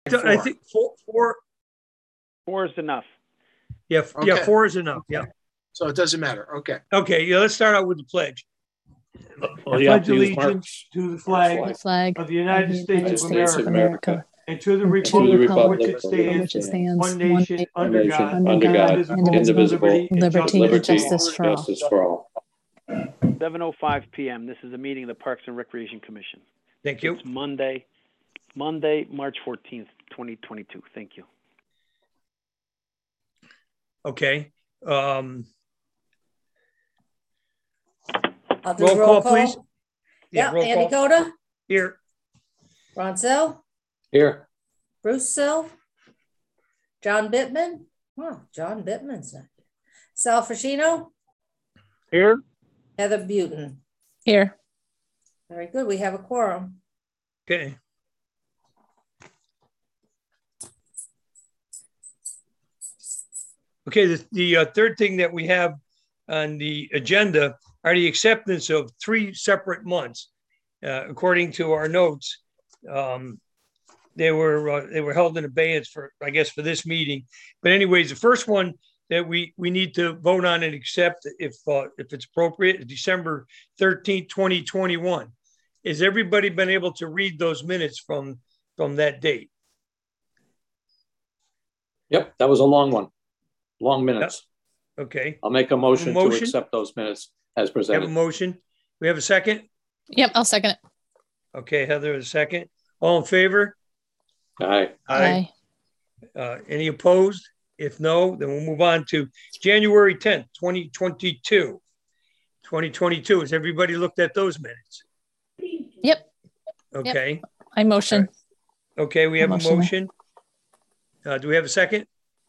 I think four. Four is enough. Yeah, Okay. yeah, four is enough. Okay. Yeah. So it doesn't matter. Okay. Okay, yeah, let's start out with the pledge. Well, I you have pledge to use allegiance to the flag flag of the United States of States America of America and to the and to the republic for republic which it stands, one nation, one under nation, God, under God, indivisible, indivisible, with justice for all. justice for all. 7:05 p.m. This is a meeting of the Parks and Recreation Commission. Thank you. It's Monday, March 14th, 2022. Thank you. Okay. I'll do Roll call, please. Yeah, roll Andy call. Coda, Here. Ron Sill, Here. Bruce Sill, John Bittman. Oh, John Bittman's not here. Sal Frascino, Here. Heather Butin. Here. Very good. We have a quorum. Okay. Okay, the third thing that we have on the agenda are the acceptance of 3 separate months. According to our notes, they were held in abeyance for, I guess, for this meeting. But anyways, the first one that we need to vote on and accept, if it's appropriate, is December 13th, 2021. Has everybody been able to read those minutes from that date? Yep, that was a long one. Long minutes. Yep. Okay. I'll make a motion to accept those minutes as presented. We have a motion. We have a second? Yep, I'll second it. Okay, Heather, a second. All in favor? Aye. Aye. Any opposed? If no, then we'll move on to January 10th, 2022. 2022. Has everybody looked at those minutes? Yep. Okay. Yep. I motion. Okay, we have a motion. Do we have a second?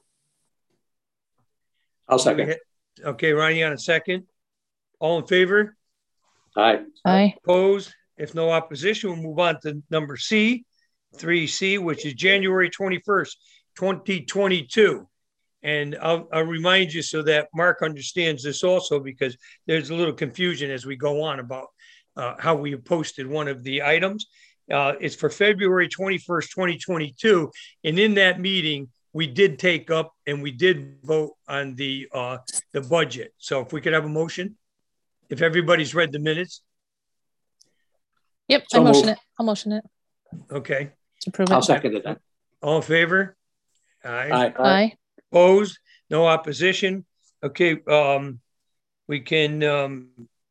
I'll second. Okay, Ronnie on a second. All in favor? Aye. Aye. Opposed? If no opposition, we'll move on to number C, 3C, which is January 21st, 2022. And I'll remind you so that Mark understands this also, because there's a little confusion as we go on about how we posted one of the items. It's for February 21st, 2022. And in that meeting, we did take up and we did vote on the budget. So if we could have a motion, if everybody's read the minutes. Yep, So I motion moved. it. I'll motion it. Okay. To approve it. I'll second it then. All in favor? Aye. Aye. Aye. Opposed? No opposition? Okay. We can,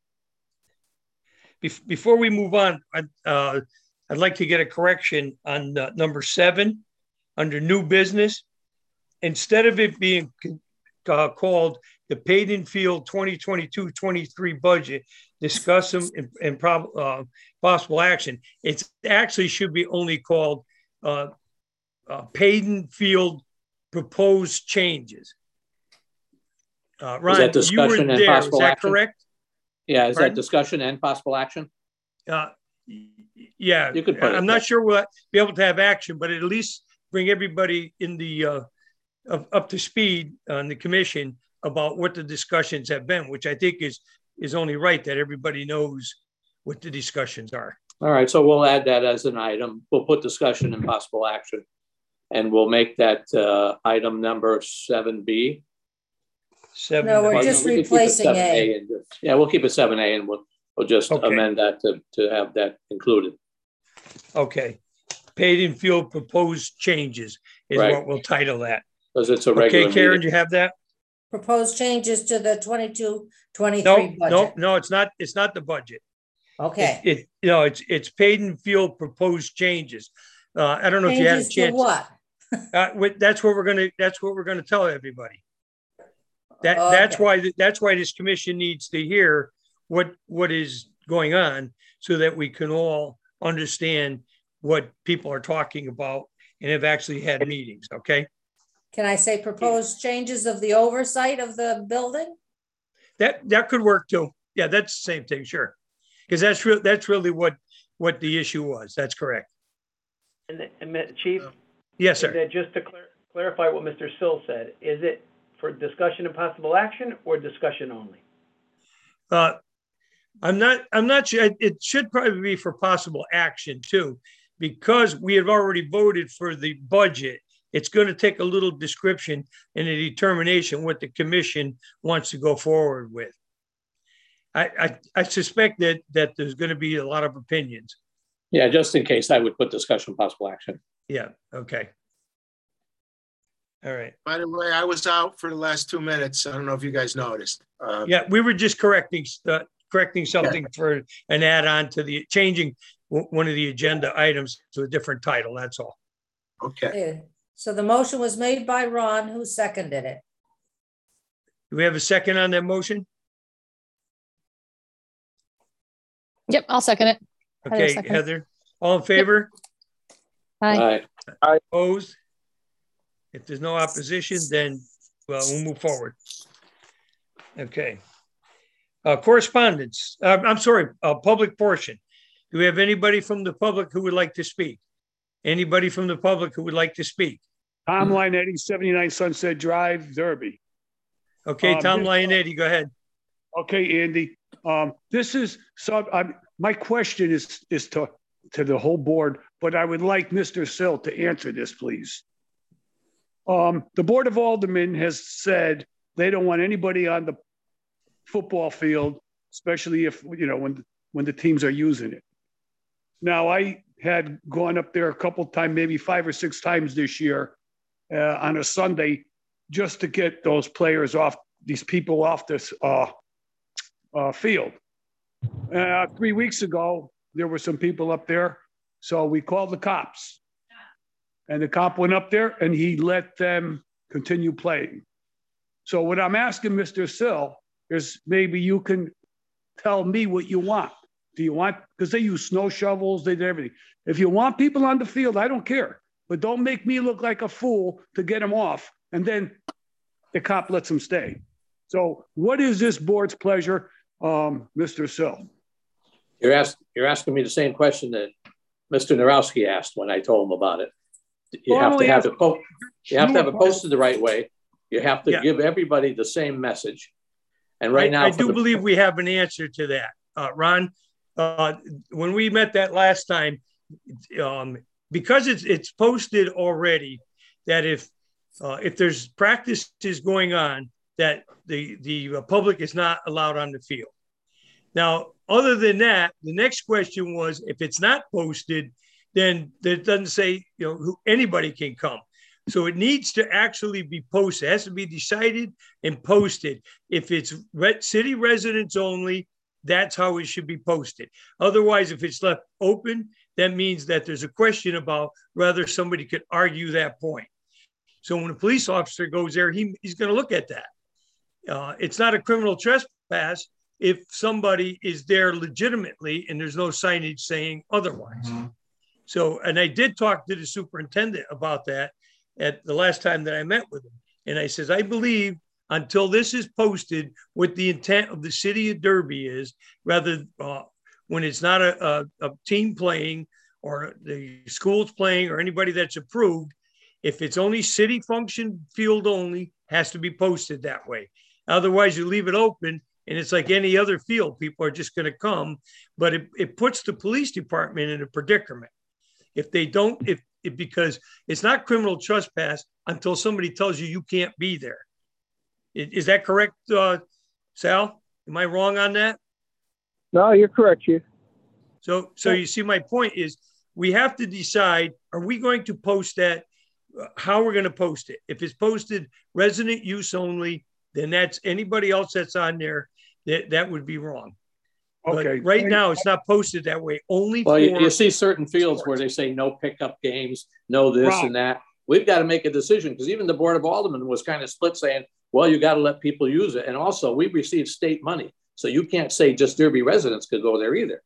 before we move on, I'd like to get a correction on number 7 under new business. Instead of it being called the Paden Field 2022-23 budget, discuss them and possible action, it actually should be only called Paden Field proposed changes. Ron, Is that discussion and possible is that action? correct? Yeah, is Pardon? that discussion and possible action? Yeah, You could put it I'm not sure we'll be able to have action, but at least bring everybody in the up to speed on the commission about what the discussions have been, which I think is only right that everybody knows what the discussions are. All right, so we'll add that as an item. We'll put discussion and possible action, and we'll make that item number 7B. 7. No, we're Well, just we can keep it replacing 7A A. and yeah, we'll keep it 7A and we'll just Okay. amend that to have that included. Okay. Paden Field proposed changes is Right. what we'll title that. Because it's a regular Okay, Karen, meeting. do you have that? Proposed changes to the 22-23 budget. No, it's not the budget. Okay. It's Paden Field proposed changes. I don't know if you had a Changes to chance. what? That's what we're gonna tell everybody. That's why this commission needs to hear what is going on so that we can all understand what people are talking about and have actually had meetings. Okay. Can I say proposed changes of the oversight of the building? That could work too. Yeah, that's the same thing. Sure. Because that's really what the issue was. That's correct. And Chief? Yes, sir. And then just to clarify what Mr. Sill said, is it for discussion and possible action or discussion only? I'm not sure. It should probably be for possible action too, because we have already voted for the budget, it's going to take a little description and a determination what the commission wants to go forward with. I suspect that there's going to be a lot of opinions. Yeah, just in case, I would put discussion possible action. Yeah. Okay. All right. By the way, I was out for the last 2 minutes. I don't know if you guys noticed. Yeah, we were just correcting something for an add-on to the changing one of the agenda items to a different title. That's all. Okay. Yeah. So the motion was made by Ron, who seconded it. Do we have a second on that motion? Yep, I'll second it. Okay, second. Heather, all in favor? Aye. Opposed? If there's no opposition, then we'll move forward. Okay. Correspondence. I'm sorry, public portion. Do we have anybody from the public who would like to speak? Anybody from the public who would like to speak? Tom Linetti, 79 Sunset Drive, Derby. Okay, Tom Linetti, go ahead. Okay, Andy. This is my question is to the whole board, but I would like Mr. Sill to answer this, please. The Board of Aldermen has said they don't want anybody on the football field, especially if, when the teams are using it. Now, I had gone up there a couple times, maybe 5 or 6 times this year on a Sunday, just to get these people off this field. 3 weeks ago, there were some people up there, so we called the cops. And the cop went up there and he let them continue playing. So what I'm asking Mr. Sill is maybe you can tell me what you want. Do you want, because they use snow shovels, they did everything. If you want people on the field, I don't care. But don't make me look like a fool to get them off. And then the cop lets them stay. So what is this board's pleasure, Mr. Sill? You're asking me the same question that Mr. Narowski asked when I told him about it. You have to have it posted the right way. You have to give everybody the same message. And right now, I do believe we have an answer to that, Ron. When we met that last time, because it's posted already that if there's practices going on, that the public is not allowed on the field. Now, other than that, the next question was, if it's not posted, then it doesn't say anybody can come. So it needs to actually be posted. It has to be decided and posted. If it's city residents only, that's how it should be posted. Otherwise, if it's left open, that means that there's a question about whether somebody could argue that point. So when a police officer goes there, he's going to look at that. It's not a criminal trespass if somebody is there legitimately and there's no signage saying otherwise. Mm-hmm. So, and I did talk to the superintendent about that at the last time that I met with him. And I says, I believe until this is posted, what the intent of the city of Derby is, rather when it's not a team playing or the school's playing or anybody that's approved, if it's only city function field only, has to be posted that way. Otherwise, you leave it open and it's like any other field. People are just going to come, but it puts the police department in a predicament. If they don't, because it's not criminal trespass until somebody tells you can't be there. Is that correct, Sal? Am I wrong on that? No, you're correct, Chief. So you see, my point is we have to decide, are we going to post that, how we're going to post it? If it's posted resident use only, then that's anybody else that's on there, that would be wrong. Okay. But right now, it's not posted that way. Only well, you see certain fields where they say no pickup games, no this and that. We've got to make a decision because even the Board of Aldermen was kind of split saying, well, you got to let people use it. And also, we receive state money. So you can't say just Derby residents could go there either.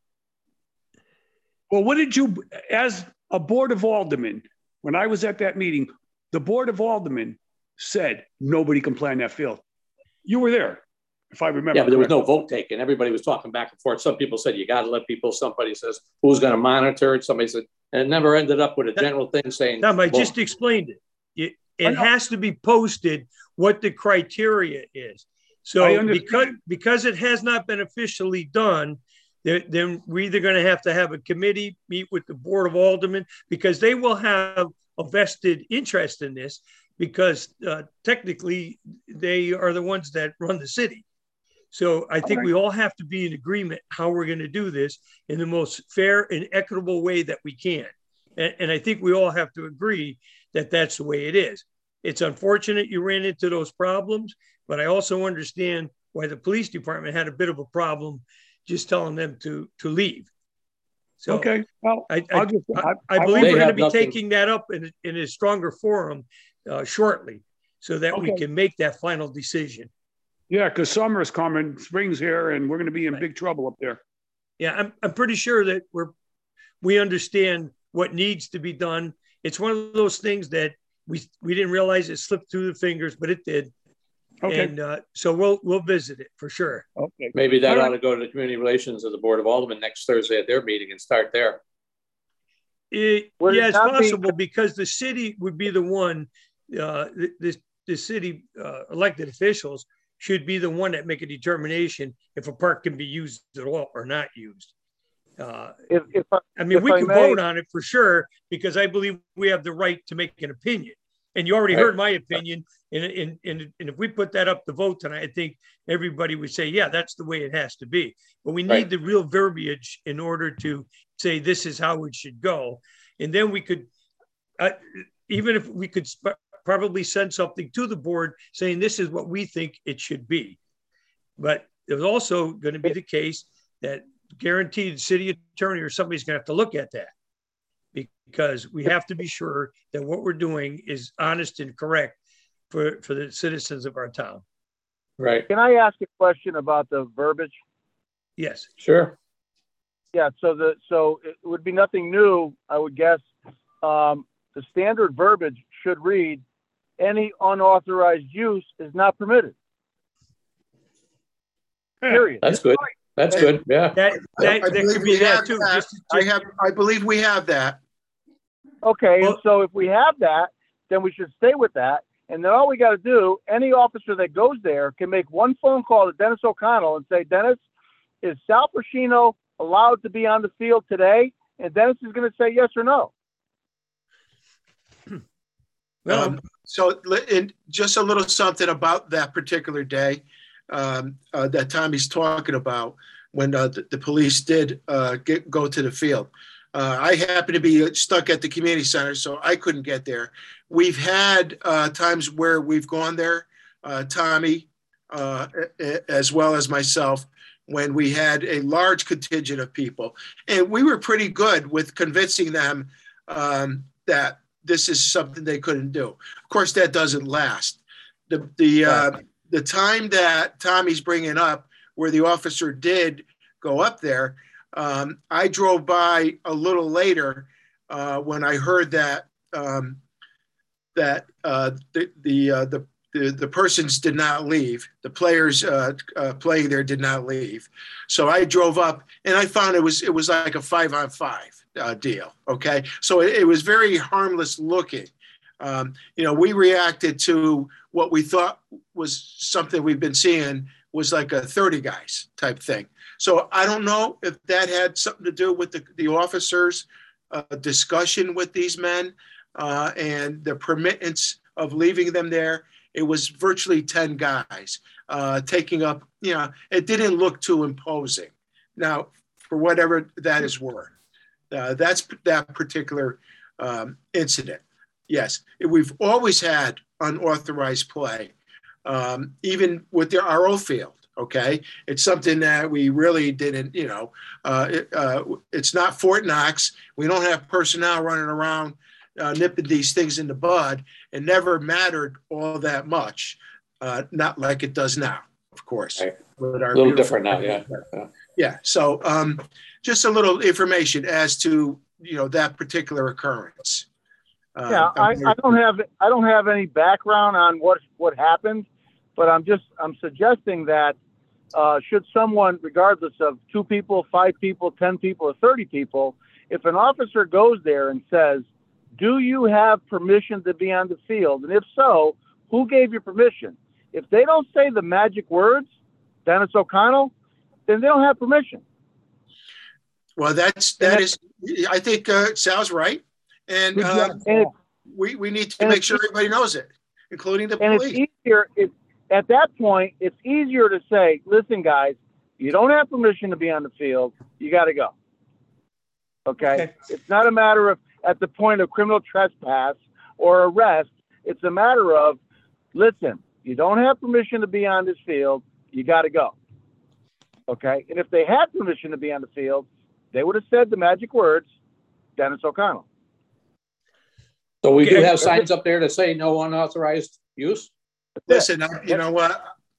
Well, what did you, as a Board of Aldermen, when I was at that meeting, the Board of Aldermen said nobody can play on that field. You were there, if I remember. Yeah, but there was no vote taken. Everybody was talking back and forth. Some people said you got to let people. Somebody says who's going to monitor it. Somebody said, and it never ended up with a general thing saying. No, I just explained it. It has to be posted what the criteria is. So because it has not been officially done, then we're either going to have a committee meet with the Board of Aldermen, because they will have a vested interest in this, because technically they are the ones that run the city. So I think we all have to be in agreement how we're going to do this in the most fair and equitable way that we can. And I think we all have to agree that that's the way it is. It's unfortunate you ran into those problems, but I also understand why the police department had a bit of a problem just telling them to leave. So Okay, well, I believe believe we're going to be nothing. taking that up in a stronger forum shortly, so that we can make that final decision. yeah, because summer's coming, spring's here, and we're going to be in big trouble up there. Yeah, I'm pretty sure that we understand what needs to be done. It's one of those things that we didn't realize it slipped through the fingers, but it did. Okay. And so we'll visit it for sure. Okay. Maybe that All right. ought to go to the community relations of the Board of Aldermen next Thursday at their meeting and start there. Yeah, Would it it's not be- possible, because the city would be the one, the city elected officials should be the one that make a determination if a park can be used at all or not used. If I mean, if we I can may- vote on it for sure, because I believe we have the right to make an opinion. And you already Right. heard my opinion. And if we put that up to vote tonight, I think everybody would say, yeah, that's the way it has to be. But we need Right. the real verbiage in order to say this is how it should go. And then we could, even if we could probably send something to the board saying this is what we think it should be. But there's also going to be the case that guaranteed the city attorney or somebody's going to have to look at that, because we have to be sure that what we're doing is honest and correct for the citizens of our town. Right. Can I ask a question about the verbiage? Yes. Sure. Yeah, so it would be nothing new, I would guess. The standard verbiage should read, any unauthorized use is not permitted. Period. That's good. That's good. Yeah. That I could believe be we that have too. that. I believe we have that. Okay, and Well- so if we have that, then we should stay with that. And then all we got to do, any officer that goes there can make one phone call to Dennis O'Connell and say, Dennis, is Sal Pacino allowed to be on the field today? And Dennis is going to say yes or no. Well, And just a little something about that particular day that Tommy's talking about, when the police did go to the field. I happened to be stuck at the community center, so I couldn't get there. We've had times where we've gone there, Tommy, as well as myself, when we had a large contingent of people. And we were pretty good with convincing them that this is something they couldn't do. Of course, that doesn't last. The time that Tommy's bringing up, where the officer did go up there, I drove by a little later when I heard that the persons did not leave. The players playing there did not leave. So I drove up and I found it was like a 5-on-5 deal. Okay, so it was very harmless looking. We reacted to what we thought was something we've been seeing was like a 30 guys type thing. So I don't know if that had something to do with the officers' discussion with these men and the permittance of leaving them there. It was virtually 10 guys taking up, it didn't look too imposing. Now, for whatever that is worth, that's that particular incident. Yes, we've always had unauthorized play, even with the RO field. Okay, it's something that we really didn't, it's not Fort Knox. We don't have personnel running around nipping these things in the bud. It never mattered all that much, not like it does now, of course. Right. With our A little beautiful- different now, yeah. Yeah. So just a little information as to that particular occurrence. Yeah, I don't have any background on what happened, but I'm suggesting that should someone, regardless of 2 people, 5 people, 10 people, or 30 people, if an officer goes there and says, do you have permission to be on the field? And if so, who gave you permission? If they don't say the magic words, Dennis O'Connell, then they don't have permission. Well, I think Sal's right. And we need to make sure everybody knows it, including the And police. it's easier, at that point, it's easier to say, listen, guys, you don't have permission to be on the field. You got to go. Okay? It's not a matter of at the point of criminal trespass or arrest. It's a matter of, listen, you don't have permission to be on this field. You got to go. Okay? And if they had permission to be on the field, they would have said the magic words, Dennis O'Connell. So we do have signs up there to say no unauthorized use? Listen, you know what?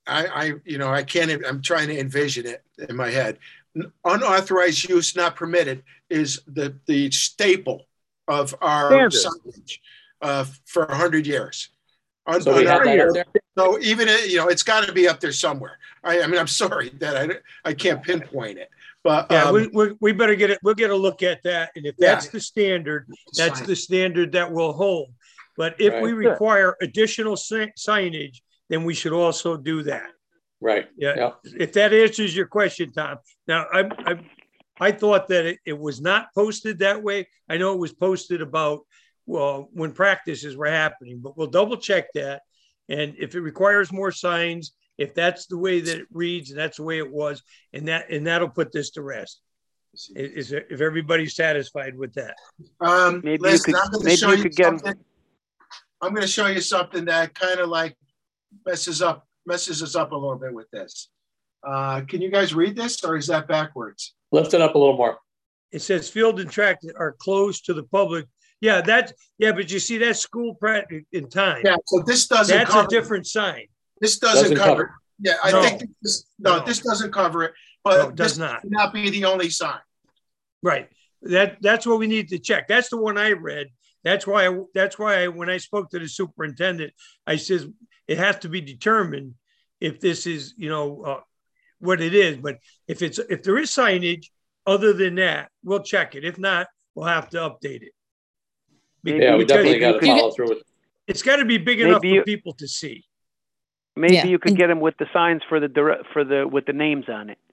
I can't, I'm trying to envision it in my head. Unauthorized use not permitted is the staple of our signage for 100 years. So we have that up there? So even, it's got to be up there somewhere. I mean, I'm sorry that I can't pinpoint it. But yeah, we better get it. We'll get a look at that. And if that's the standard, that's the standard that will hold. But if we require additional signage, then we should also do that. Right. Yeah. If that answers your question, Tom. Now, I thought that it was not posted that way. I know it was posted about, well, when practices were happening, but we'll double check that. And if it requires more signs, if that's the way that it reads and that's the way it was, and that'll put this to rest. If everybody's satisfied with that. Maybe you could get. I'm going to show you something that kind of like messes us up a little bit with this. Can you guys read this, or is that backwards? Lift it up a little more. It says field and track are closed to the public. Yeah, but you see that's school practice in time. Yeah, so this doesn't. That's a different sign. This doesn't cover it. Yeah, I think this doesn't cover it, but it does this not be the only sign. Right. That's what we need to check. That's the one I read. That's why when I spoke to the superintendent, I says it has to be determined if this is, what it is. But if there is signage other than that, we'll check it. If not, we'll have to update it. Yeah, we definitely got to follow through with it. It's got to be big enough for people to see. Maybe you could get them with the signs with the names on it.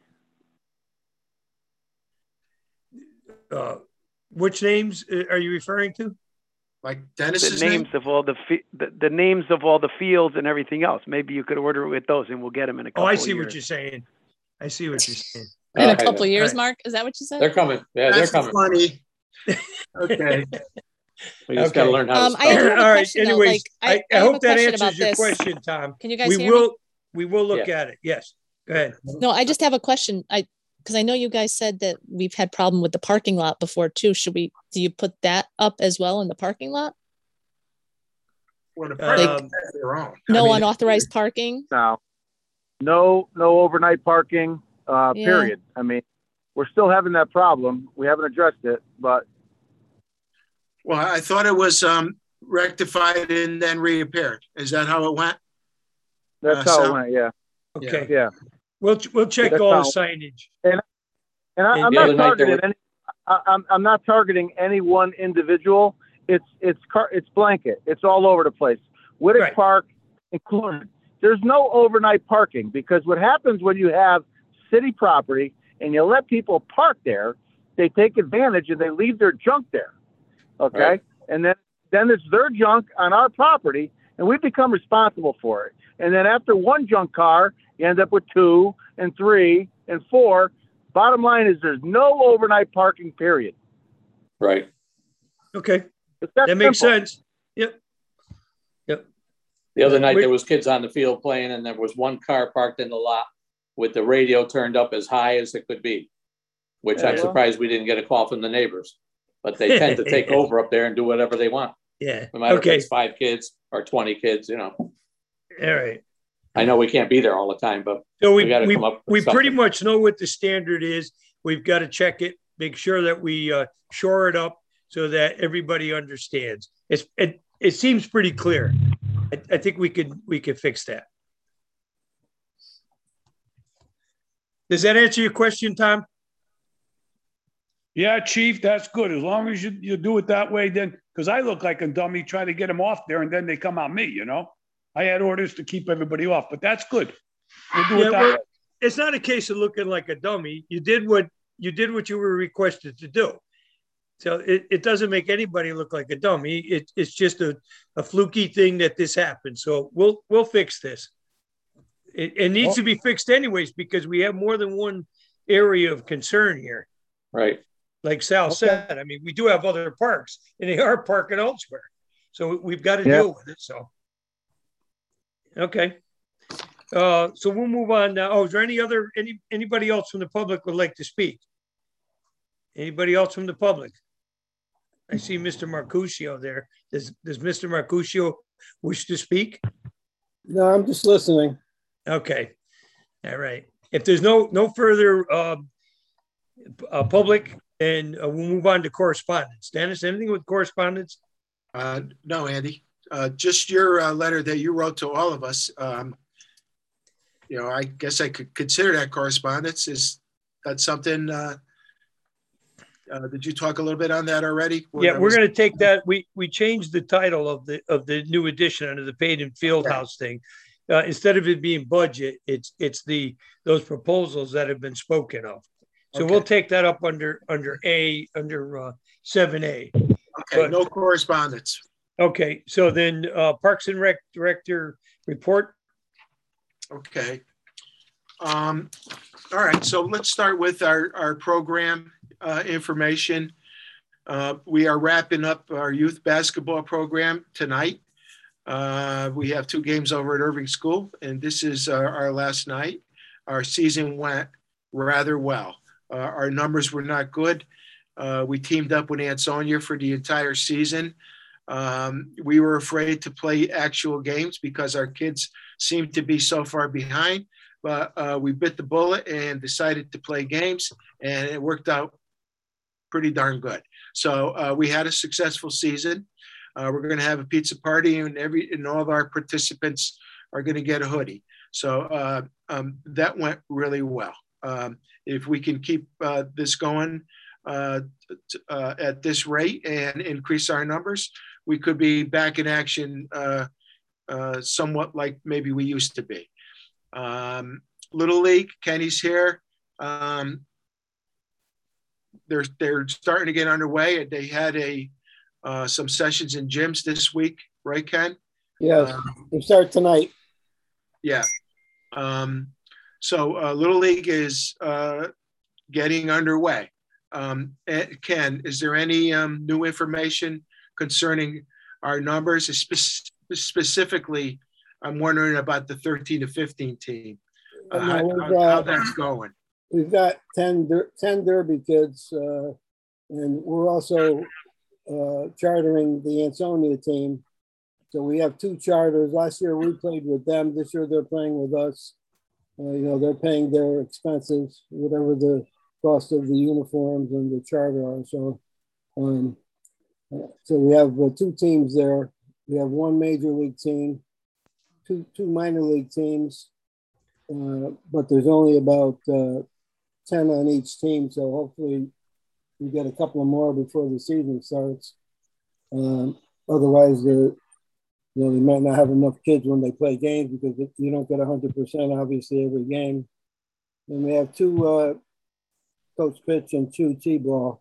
Which names are you referring to? Like Dennis's names of all the names of all the fields and everything else. Maybe you could order it with those, and we'll get them in a couple. Oh, I see of years. what you're saying. I see what you're saying. In a couple of years, Mark. Is that what you said? They're coming. Yeah, That's they're coming. Funny. Okay. We just got to learn how to I have a all right. question, Anyways, I hope that question answers your question, Tom. Can you guys hear me? We will look at it. Yes. Go ahead. No, I just have a question. Because I know you guys said that we've had problem with the parking lot before too. Do you put that up as well in the parking lot? No unauthorized parking? No overnight parking, period. I mean, we're still having that problem. We haven't addressed it, but. Well, I thought it was rectified and then repaired. Is that how it went? That's how it went, yeah. Okay. Yeah. We'll check all the signage. And I'm not targeting I'm not targeting any one individual. It's blanket. It's all over the place. Whittick Park included. There's no overnight parking, because what happens when you have city property and you let people park there, they take advantage and they leave their junk there. Okay. Right. And then it's their junk on our property, and we become responsible for it. And then after one junk car, you end up with 2 and 3 and 4. Bottom line is there's no overnight parking, period. Right. Okay. That makes sense. Yep. The other night there was kids on the field playing, and there was one car parked in the lot with the radio turned up as high as it could be, which I'm surprised we didn't get a call from the neighbors. But they tend to take over up there and do whatever they want. Yeah. No matter if it's 5 kids or 20 kids, All right. I know we can't be there all the time, but so we pretty much know what the standard is. We've got to check it, make sure that we shore it up so that everybody understands. It seems pretty clear. I think we could fix that. Does that answer your question, Tom? Yeah, Chief, that's good. As long as you do it that way, then, because I look like a dummy trying to get them off there, and then they come on me, I had orders to keep everybody off, but that's good. We'll do it that way. It's not a case of looking like a dummy. You did what you did what you were requested to do. So it doesn't make anybody look like a dummy. It's just a fluky thing that this happened. So we'll fix this. It needs to be fixed anyways, because we have more than one area of concern here. Right. Like Sal said, I mean, we do have other parks and they are parking elsewhere. So we've got to deal with it. So, okay. So we'll move on now. Oh, is there anybody else from the public would like to speak? Anybody else from the public? I see Mr. Marcuscio there. Does Mr. Marcuscio wish to speak? No, I'm just listening. Okay. All right. If there's no further public, then we'll move on to correspondence. Dennis, anything with correspondence? No, Andy. Just your letter that you wrote to all of us. I guess I could consider that correspondence. Is that something? Did you talk a little bit on that already? Yeah, we're going to take that. We changed the title of the new edition under the Payton Fieldhouse thing. Instead of it being budget, it's those proposals that have been spoken of. So we'll take that up under 7A. Okay, but, no correspondence. Okay, so then Parks and Rec Director report. Okay. All right, so let's start with our program information. We are wrapping up our youth basketball program tonight. We have 2 games over at Irving School, and this is our last night. Our season went rather well. Our numbers were not good. We teamed up with Ansonia for the entire season. We were afraid to play actual games because our kids seemed to be so far behind, but we bit the bullet and decided to play games, and it worked out pretty darn good. So we had a successful season. We're going to have a pizza party, and all of our participants are going to get a hoodie. So that went really well. If we can keep this going at this rate and increase our numbers, we could be back in action somewhat like maybe we used to be. Little League, Kenny's here. They're starting to get underway. They had some sessions in gyms this week, right, Ken? Yeah, we start tonight. Yeah. So Little League is getting underway. Ken, is there any new information concerning our numbers? Specifically, I'm wondering about the 13 to 15 team. How that's going. We've got 10 Derby kids, and we're also chartering the Ansonia team. So we have 2 charters. Last year we played with them. This year they're playing with us. They're paying their expenses, whatever the cost of the uniforms and the charter are. So we have 2 teams there. We have 1 major league team, two minor league teams, but there's only about 10 on each team. So hopefully we get a couple of more before the season starts. Otherwise, they might not have enough kids when they play games because you don't get 100% obviously every game. And we have 2 coach pitch and 2 T-ball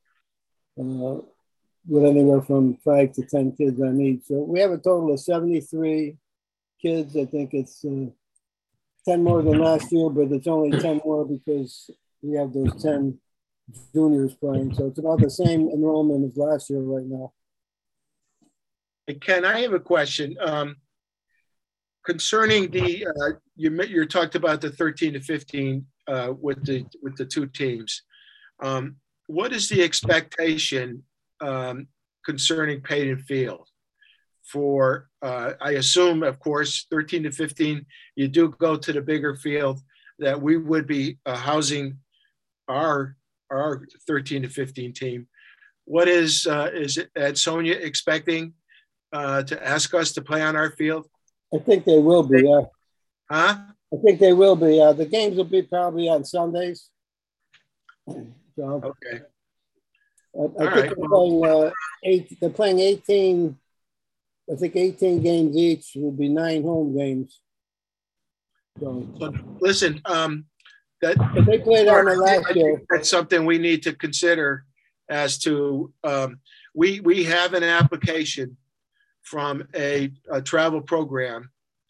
with anywhere from 5 to 10 kids on each. So we have a total of 73 kids. I think it's 10 more than last year, but it's only 10 more because we have those 10 juniors playing. So it's about the same enrollment as last year right now. Hey, Ken, I have a question concerning the you talked about the 13 to 15 with the 2 teams. What is the expectation concerning Payton Field for? I assume, of course, 13 to 15. You do go to the bigger field that we would be housing our 13 to 15 team. What is Ansonia expecting to ask us to play on our field? I think they will be. Huh? I think they will be. The games will be probably on Sundays. So, okay. I think they're playing 18. I think 18 games each. Will be 9 home games. So listen, that But they played on it last year. that's something we need to consider as to, we have an application from a travel program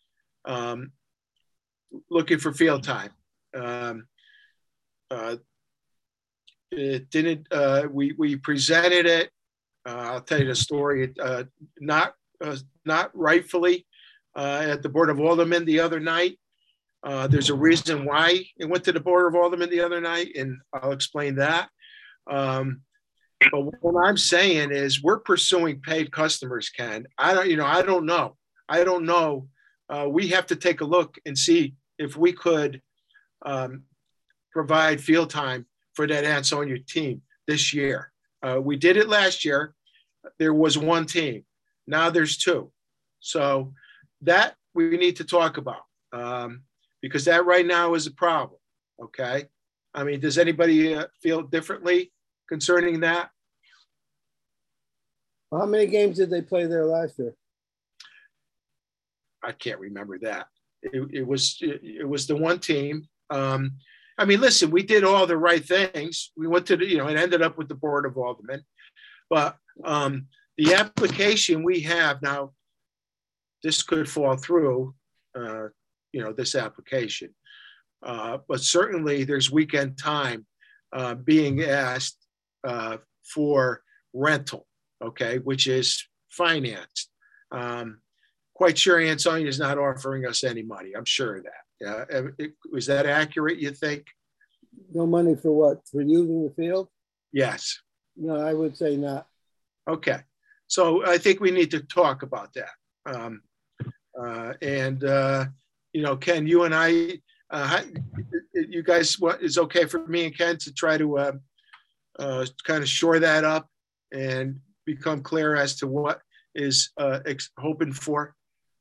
looking for field time. It didn't, we presented it. I'll tell you the story, not rightfully at the Board of Aldermen the other night. There's a reason why it went to the Board of Aldermen the other night, and I'll explain that. But what I'm saying is we're pursuing paid customers, Ken. I don't know. We have to take a look and see if we could provide field time for that Ansonia team this year. We did it last year. There was one team. Now there's two. So that we need to talk about because that right now is a problem. Okay. I mean, does anybody feel differently concerning that? How many games did they play there last year? I can't remember that. It was the one team. I mean, listen, we did all the right things. We went to it ended up with the Board of Aldermen, but the application we have now, this could fall through, this application. But certainly there's weekend time being asked for rental, okay, which is financed. Quite sure Ansonia is not offering us any money. I'm sure of that. Was that accurate, you think? No money for what? For using the field? Yes. No, I would say not. Okay. So I think we need to talk about that. Ken, you and I, you guys, what is okay for me and Ken to try to kind of shore that up and become clear as to what is hoping for,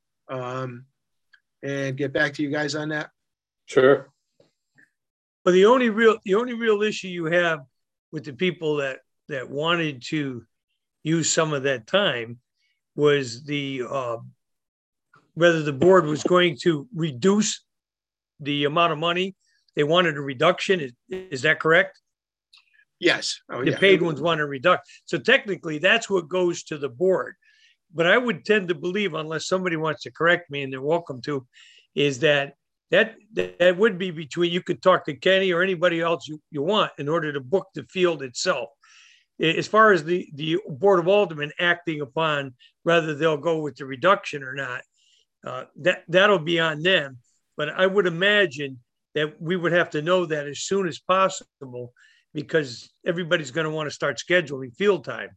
and get back to you guys on that? Sure. Well, the only real issue you have with the people that wanted to use some of that time was the whether the board was going to reduce the amount of money. They wanted a reduction. Is that correct? Yes. Oh, the paid ones want a reduction. So technically that's what goes to the board. But I would tend to believe, unless somebody wants to correct me, and they're welcome to, is that would be between, you could talk to Kenny or anybody else you want in order to book the field itself. As far as the Board of Aldermen acting upon whether they'll go with the reduction or not, that'll be on them. But I would imagine that we would have to know that as soon as possible, because everybody's going to want to start scheduling field time.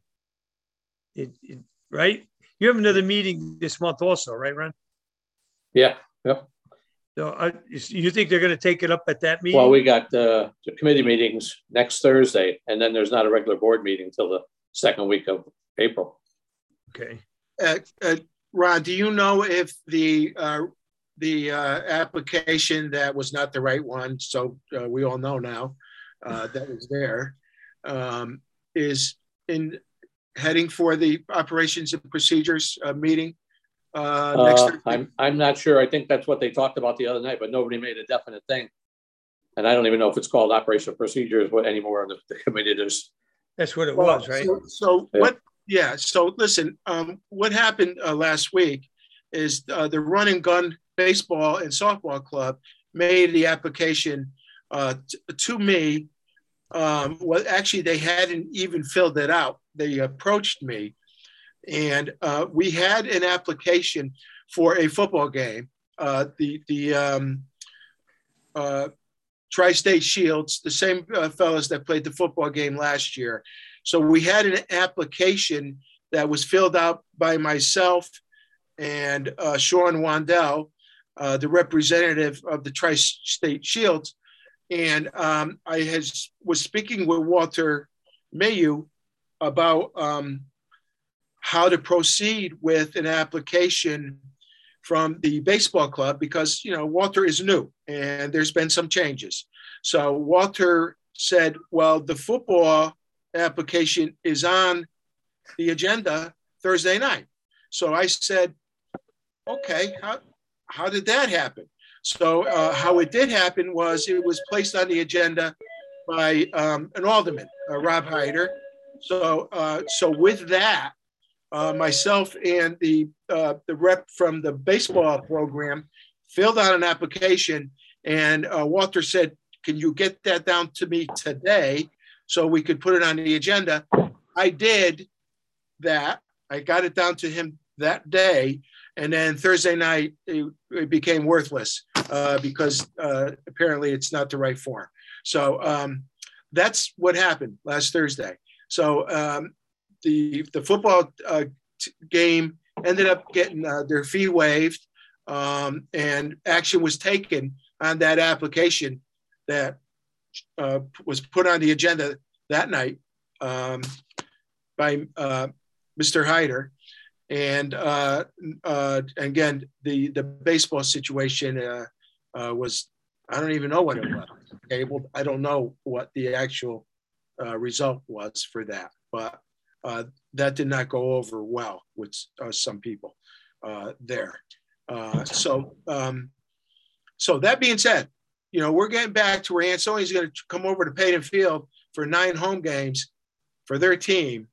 Right? You have another meeting this month also, right, Ron? Yeah. Yep. So you think they're going to take it up at that meeting? Well, we got the committee meetings next Thursday, and then there's not a regular board meeting till the second week of April. Okay. Ron, do you know if the application that was not the right one, so we all know now that was there, is heading for the operations and procedures meeting next Thursday? I'm not sure. I think that's what they talked about the other night, but nobody made a definite thing. And I don't even know if it's called operational procedures anymore on the committee. That's what it was, right? So yeah. So listen, what happened last week is the Run and Gun Baseball and Softball Club made the application to me. Well, actually, they hadn't even filled it out. They approached me, and we had an application for a football game. The Tri-State Shields, the same fellas that played the football game last year. So we had an application that was filled out by myself and Sean Wandell, the representative of the Tri-State Shields. And I was speaking with Walter Mayu about how to proceed with an application from the baseball club because, Walter is new and there's been some changes. So Walter said, well, the football application is on the agenda Thursday night. So I said, okay, how did that happen? So how it did happen was it was placed on the agenda by an alderman, Rob Hyder. So with that, myself and the rep from the baseball program filled out an application, and Walter said, "Can you get that down to me today so we could put it on the agenda?" I did that. I got it down to him that day, and then Thursday night it became worthless because apparently it's not the right form. So that's what happened last Thursday. So the football game ended up getting their fee waived, and action was taken on that application that was put on the agenda that night by Mr. Hyder. And again, the baseball situation was, I don't even know what it was. Okay, well, I don't know what the actual result was for that, but that did not go over well with some people there. So that being said, you know, we're getting back to where Ansoni's going to come over to Payton Field for 9 home games for their team.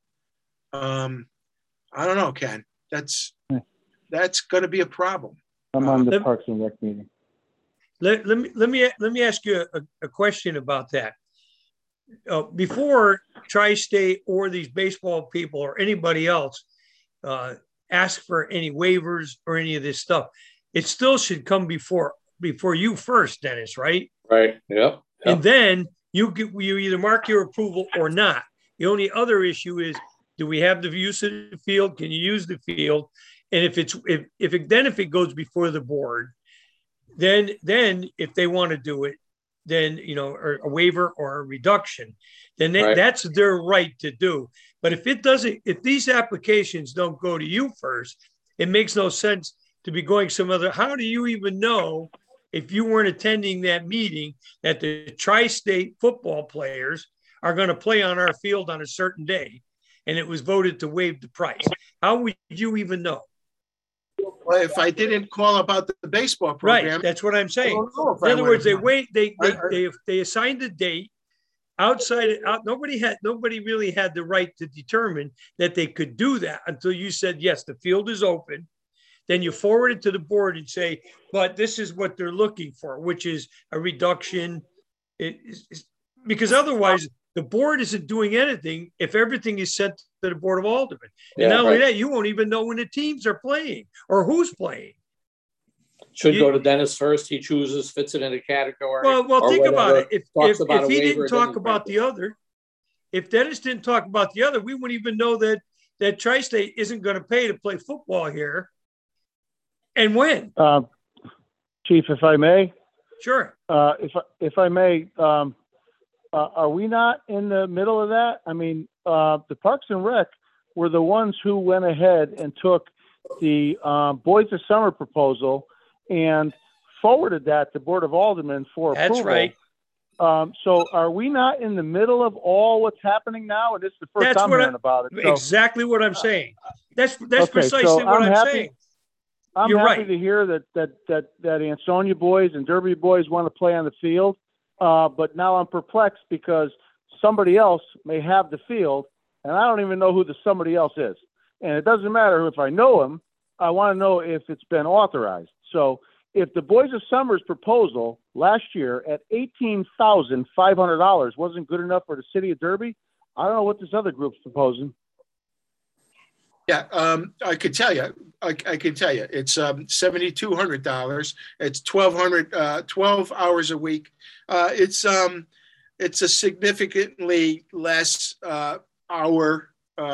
I don't know, Ken. That's going to be a problem. I'm on the Parks and Rec meeting. Let me ask you a question about that. Before Tri-State or these baseball people or anybody else ask for any waivers or any of this stuff, it still should come before you first, Dennis, right? Right. Yep. And then you either mark your approval or not. The only other issue is, do we have the use of the field? Can you use the field? And if it goes before the board, then if they want to do it, then, you know, or a waiver or a reduction, then that's their right to do. But if these applications don't go to you first, it makes no sense to be going some other. How do you even know, if you weren't attending that meeting, that the Tri-State football players are going to play on our field on a certain day, and it was voted to waive the price? How would you even know? Well, if I didn't call about the baseball program, right? That's what I'm saying. In other words, they assigned a date outside. Nobody really had the right to determine that they could do that until you said, yes, the field is open. Then you forward it to the board and say, but this is what they're looking for, which is a reduction. Because otherwise, the board isn't doing anything if everything is sent to the Board of Aldermen. And not only that, you won't even know when the teams are playing or who's playing. Should go to Dennis first. He chooses, fits it in a category. Well, think about it. If he didn't talk about the other, if Dennis didn't talk about the other, we wouldn't even know that Tri-State isn't going to pay to play football here. And when? Chief, if I may. Sure. If I may, are we not in the middle of that? I mean, the Parks and Rec were the ones who went ahead and took the Boys of Summer proposal and forwarded that to Board of Aldermen for approval. That's right. So are we not in the middle of all what's happening now? And this is the first time I'm hearing about it. So, exactly what I'm saying. That's precisely what I'm saying. I'm happy to hear that Ansonia boys and Derby boys want to play on the field. But now I'm perplexed because somebody else may have the field, and I don't even know who the somebody else is. And it doesn't matter if I know him. I want to know if it's been authorized. So if the Boys of Summer's proposal last year at $18,500 wasn't good enough for the city of Derby, I don't know what this other group's proposing. Yeah, I could tell you. I can tell you. It's $7,200. It's 12 hours a week. It's a significantly less hourly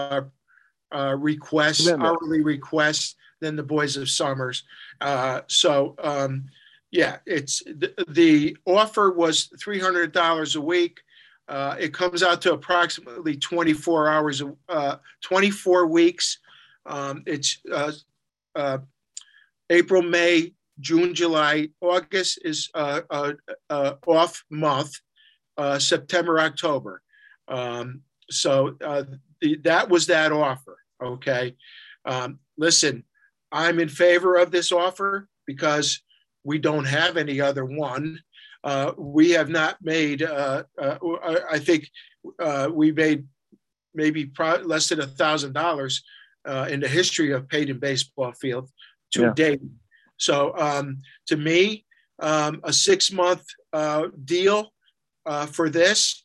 request than the Boys of Summers. It's the offer was $300 a week. It comes out to approximately 24 weeks. It's April, May, June, July. August is off month. September, October. That was that offer. Okay. Listen, I'm in favor of this offer because we don't have any other one. We have not made, I think we made maybe less than $1,000 in the history of Peyton baseball field to date. So to me, a 6-month deal for this,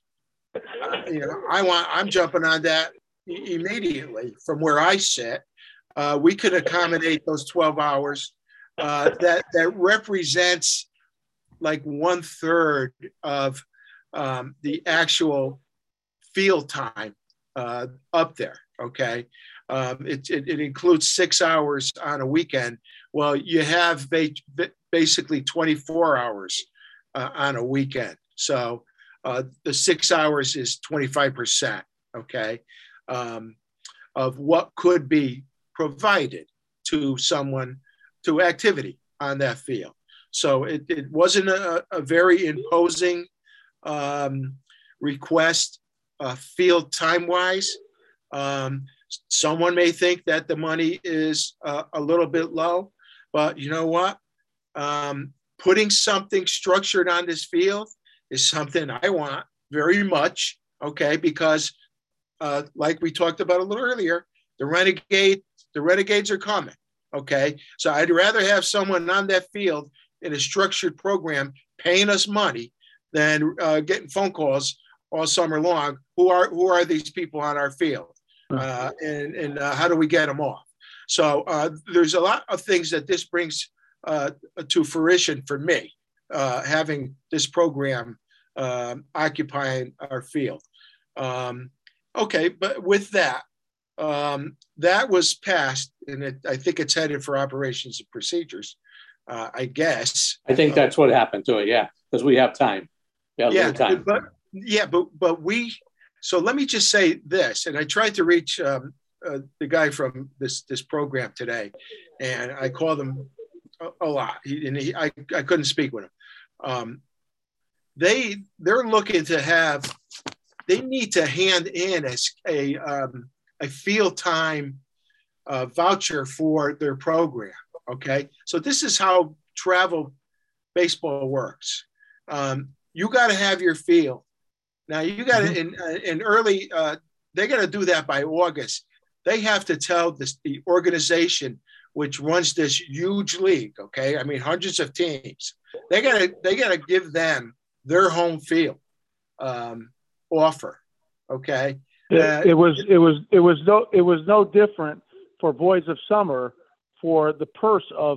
I'm jumping on that immediately from where I sit. We could accommodate those 12 hours. That represents like 1/3 of the actual field time up there. Okay. It includes 6 hours on a weekend. Well, you have basically 24 hours on a weekend. So the 6 hours is 25%, okay, of what could be provided to someone, to activity on that field. So it wasn't a very imposing request field time-wise. Someone may think that the money is a little bit low, but you know what? Putting something structured on this field is something I want very much, okay? Because like we talked about a little earlier, the Renegades are coming, okay? So I'd rather have someone on that field in a structured program paying us money than getting phone calls all summer long. Who are these people on our field? And how do we get them off? So there's a lot of things that this brings to fruition for me, having this program occupying our field. Okay, but with that, that was passed, and I think it's headed for operations and procedures, I guess. I think that's what happened to it, yeah, because we have time. Time. But we, so let me just say this, and I tried to reach the guy from this program today, and I called him a lot, I couldn't speak with him. They're looking to have, they need to hand in a field time voucher for their program. Okay, so this is how travel baseball works. You got to have your field. Now you got to in early. They got to do that by August. They have to tell the organization which runs this huge league. Okay, I mean hundreds of teams. They got to give them their home field offer. Okay, it was no different for Boys of Summer for the purse of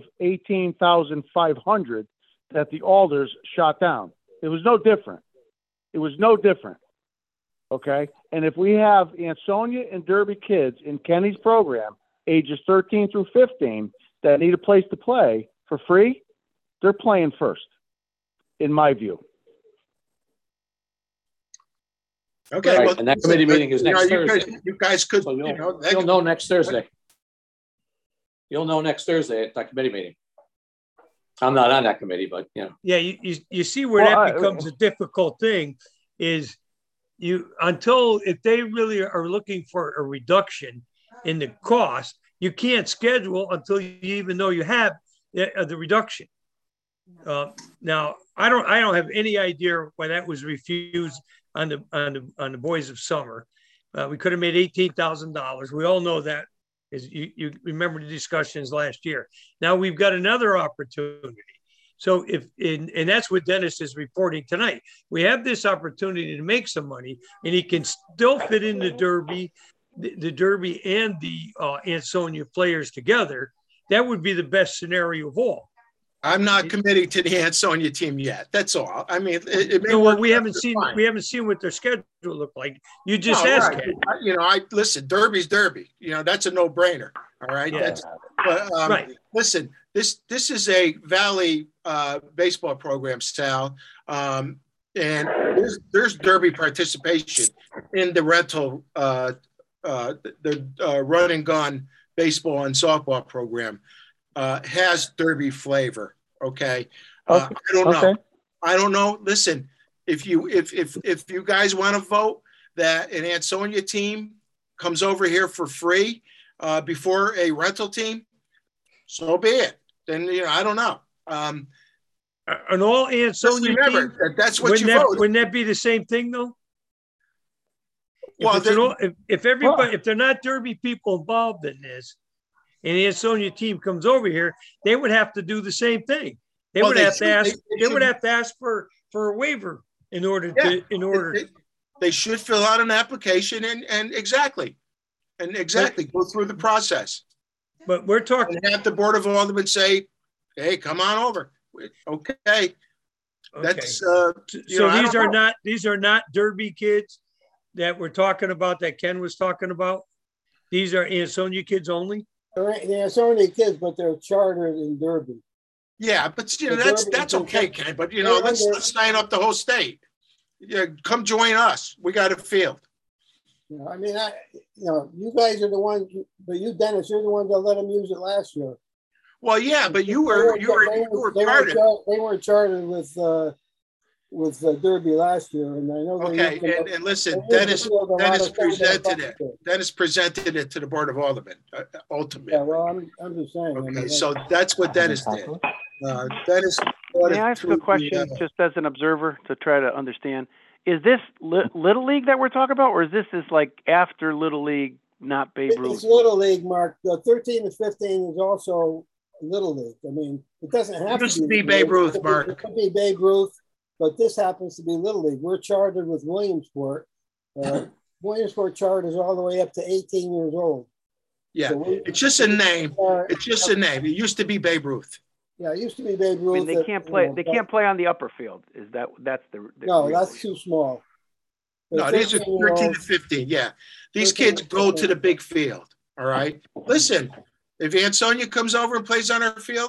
$18,500 that the Alders shot down. It was no different. It was no different. Okay, and if we have Ansonia and Derby kids in Kenny's program, ages 13 through 15, that need a place to play for free, they're playing first, in my view. Okay, right, and that committee meeting is next Thursday. You guys could, so you'll know next Thursday. You'll know next Thursday at that committee meeting. I'm not on that committee, but Yeah, you see where that becomes a difficult thing is until if they really are looking for a reduction in the cost, you can't schedule until you even know you have the reduction. Now I don't have any idea why that was refused on the Boys of Summer. We could have made $18,000. We all know that. You remember the discussions last year. Now we've got another opportunity. So and that's what Dennis is reporting tonight. We have this opportunity to make some money, and he can still fit in the Derby and the Ansonia players together. That would be the best scenario of all. I'm not committing to the Ansonia team yet. That's all. I mean, it may work. We haven't seen what their schedule look like. You just asked. Right. Listen. Derby's Derby. That's a no-brainer. All right. Yeah. Right. Listen. This is a Valley baseball program, Sal, and there's Derby participation in the rental, the run and gun baseball and softball program. Has Derby flavor. Okay. I don't know. I don't know. Listen, if you guys want to vote that an Ansonia team comes over here for free before a rental team, so be it. Then I don't know. an all Just Ansonia remember team, that's what you voted. wouldn't that be the same thing though? Well, If everybody, if they're not Derby people involved in this, and the Ansonia team comes over here, they would have to do the same thing. They would have to ask. They would have to ask for a waiver in order to. They should fill out an application and exactly go through the process. But we're talking. And have the Board of Aldermen say, "Hey, come on over." Okay. That's so these are not Derby kids that we're talking about, that Ken was talking about. These are Ansonia kids only. The Ansonia kids, but they're chartered in Derby. Yeah, but that's okay, Ken. But let's sign up the whole state. Yeah, come join us. We got a field. I mean, you guys are the ones, but you, Dennis, you're the ones that let them use it last year. Well, yeah, but you were part of it. They weren't chartered with Derby last year, and I know. And listen, Dennis presented it. Dennis presented it to the Board of Aldermen. Ultimately. Yeah, well, I'm just saying. Okay, so that's what Dennis did. Dennis. May I ask a question, just as an observer, to try to understand? Is this Little League that we're talking about, or is this like after Little League, not Babe Ruth? It's Little League, Mark. 13 to 15 is also Little League. I mean, it doesn't have to be Babe Ruth, Mark. It could be Babe Ruth, but this happens to be Little League. We're chartered with Williamsport. Williamsport charters all the way up to 18 years old. Yeah, so it's just a name. It's just a name. It used to be Babe Ruth. Yeah, it used to be Babe Ruth. I mean, they can't play. They can't play on the upper field. Is that's the no? That's too small. No, these are 13 to 15. Yeah, these kids go to the big field. All right. Listen, if Ansonia comes over and plays on our field,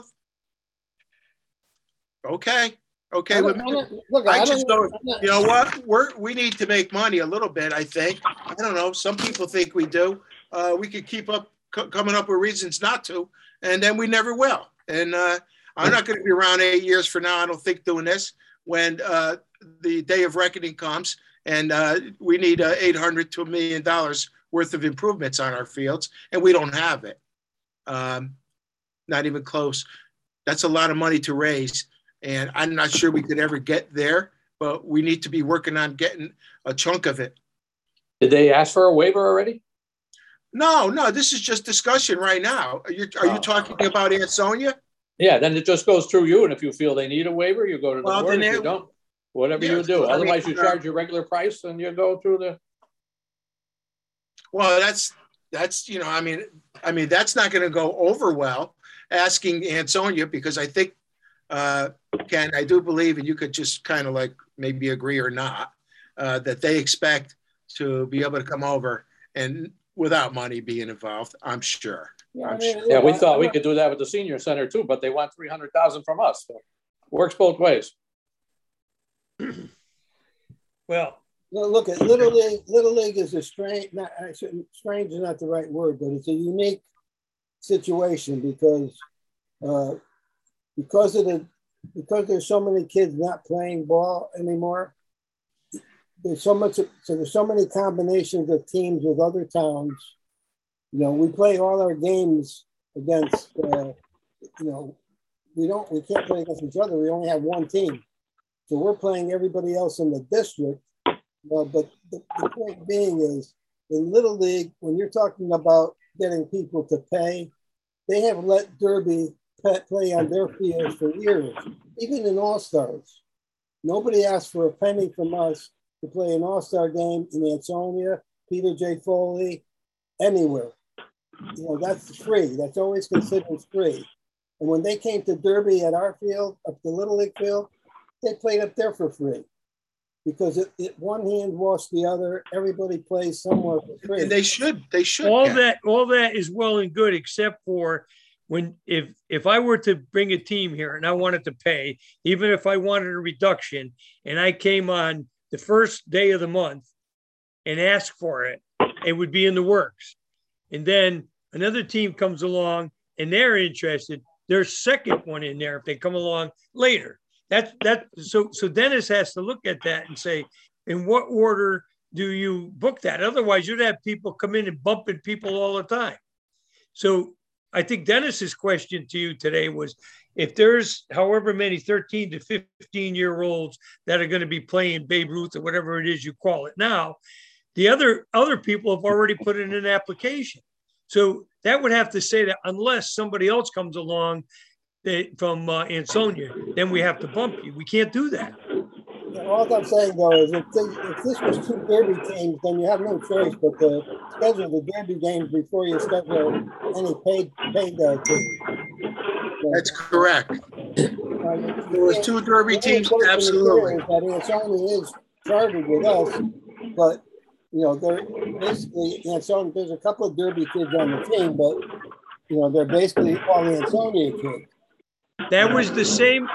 okay. Look, I just don't. You know what? We need to make money a little bit. I think. I don't know. Some people think we do. We could keep coming up with reasons not to, and then we never will. And I'm not going to be around 8 years from now, I don't think, doing this when the day of reckoning comes and we need $800 to $1 million worth of improvements on our fields, and we don't have it. Not even close. That's a lot of money to raise, and I'm not sure we could ever get there, but we need to be working on getting a chunk of it. Did they ask for a waiver already? No, this is just discussion right now. Are you talking about Ansonia? Yeah, then it just goes through you, and if you feel they need a waiver, you go to the board. If you don't, whatever you do. Otherwise, you charge your regular price, and you go through the. Well, that's I mean that's not going to go over well. Asking Ansonia, because I think, Ken, I do believe, and you could just kind of like maybe agree or not, that they expect to be able to come over and without money being involved. I'm sure. Yeah, we thought we could do that with the senior center too, but they want $300,000 from us. So works both ways. Well, look at Little League. Little League is a strange. Strange is not the right word, but it's a unique situation because there's so many kids not playing ball anymore. There's so many combinations of teams with other towns. We play all our games against, we can't play against each other. We only have one team. So we're playing everybody else in the district. But the point being is, in Little League, when you're talking about getting people to pay, they have let Derby play on their fields for years, even in All-Stars. Nobody asked for a penny from us to play an All-Star game in Ansonia, Peter J. Foley, anywhere. That's free. That's always considered free. And when they came to Derby at our field, up the Little League field, they played up there for free. Because one hand washed the other. Everybody plays somewhere for free. And they should. All that is well and good, except for if I were to bring a team here and I wanted to pay, even if I wanted a reduction, and I came on the first day of the month and asked for it, it would be in the works. And then another team comes along and they're interested. There's second one in there if they come along later. So Dennis has to look at that and say, in what order do you book that? Otherwise, you'd have people come in and bumping people all the time. So I think Dennis's question to you today was, if there's however many 13 to 15-year-olds that are going to be playing Babe Ruth or whatever it is you call it now, the other people have already put in an application. So that would have to say that unless somebody else comes along from Ansonia, then we have to bump you. We can't do that. All I'm saying, though, is if this was 2 Derby teams, then you have no choice but to schedule the Derby games before you schedule any paid team. That's correct. There was 2 Derby teams, absolutely. That Ansonia is chartered with us, but they're basically Ansonia. There's a couple of Derby kids on the team, but they're basically all Ansonia kids. That was the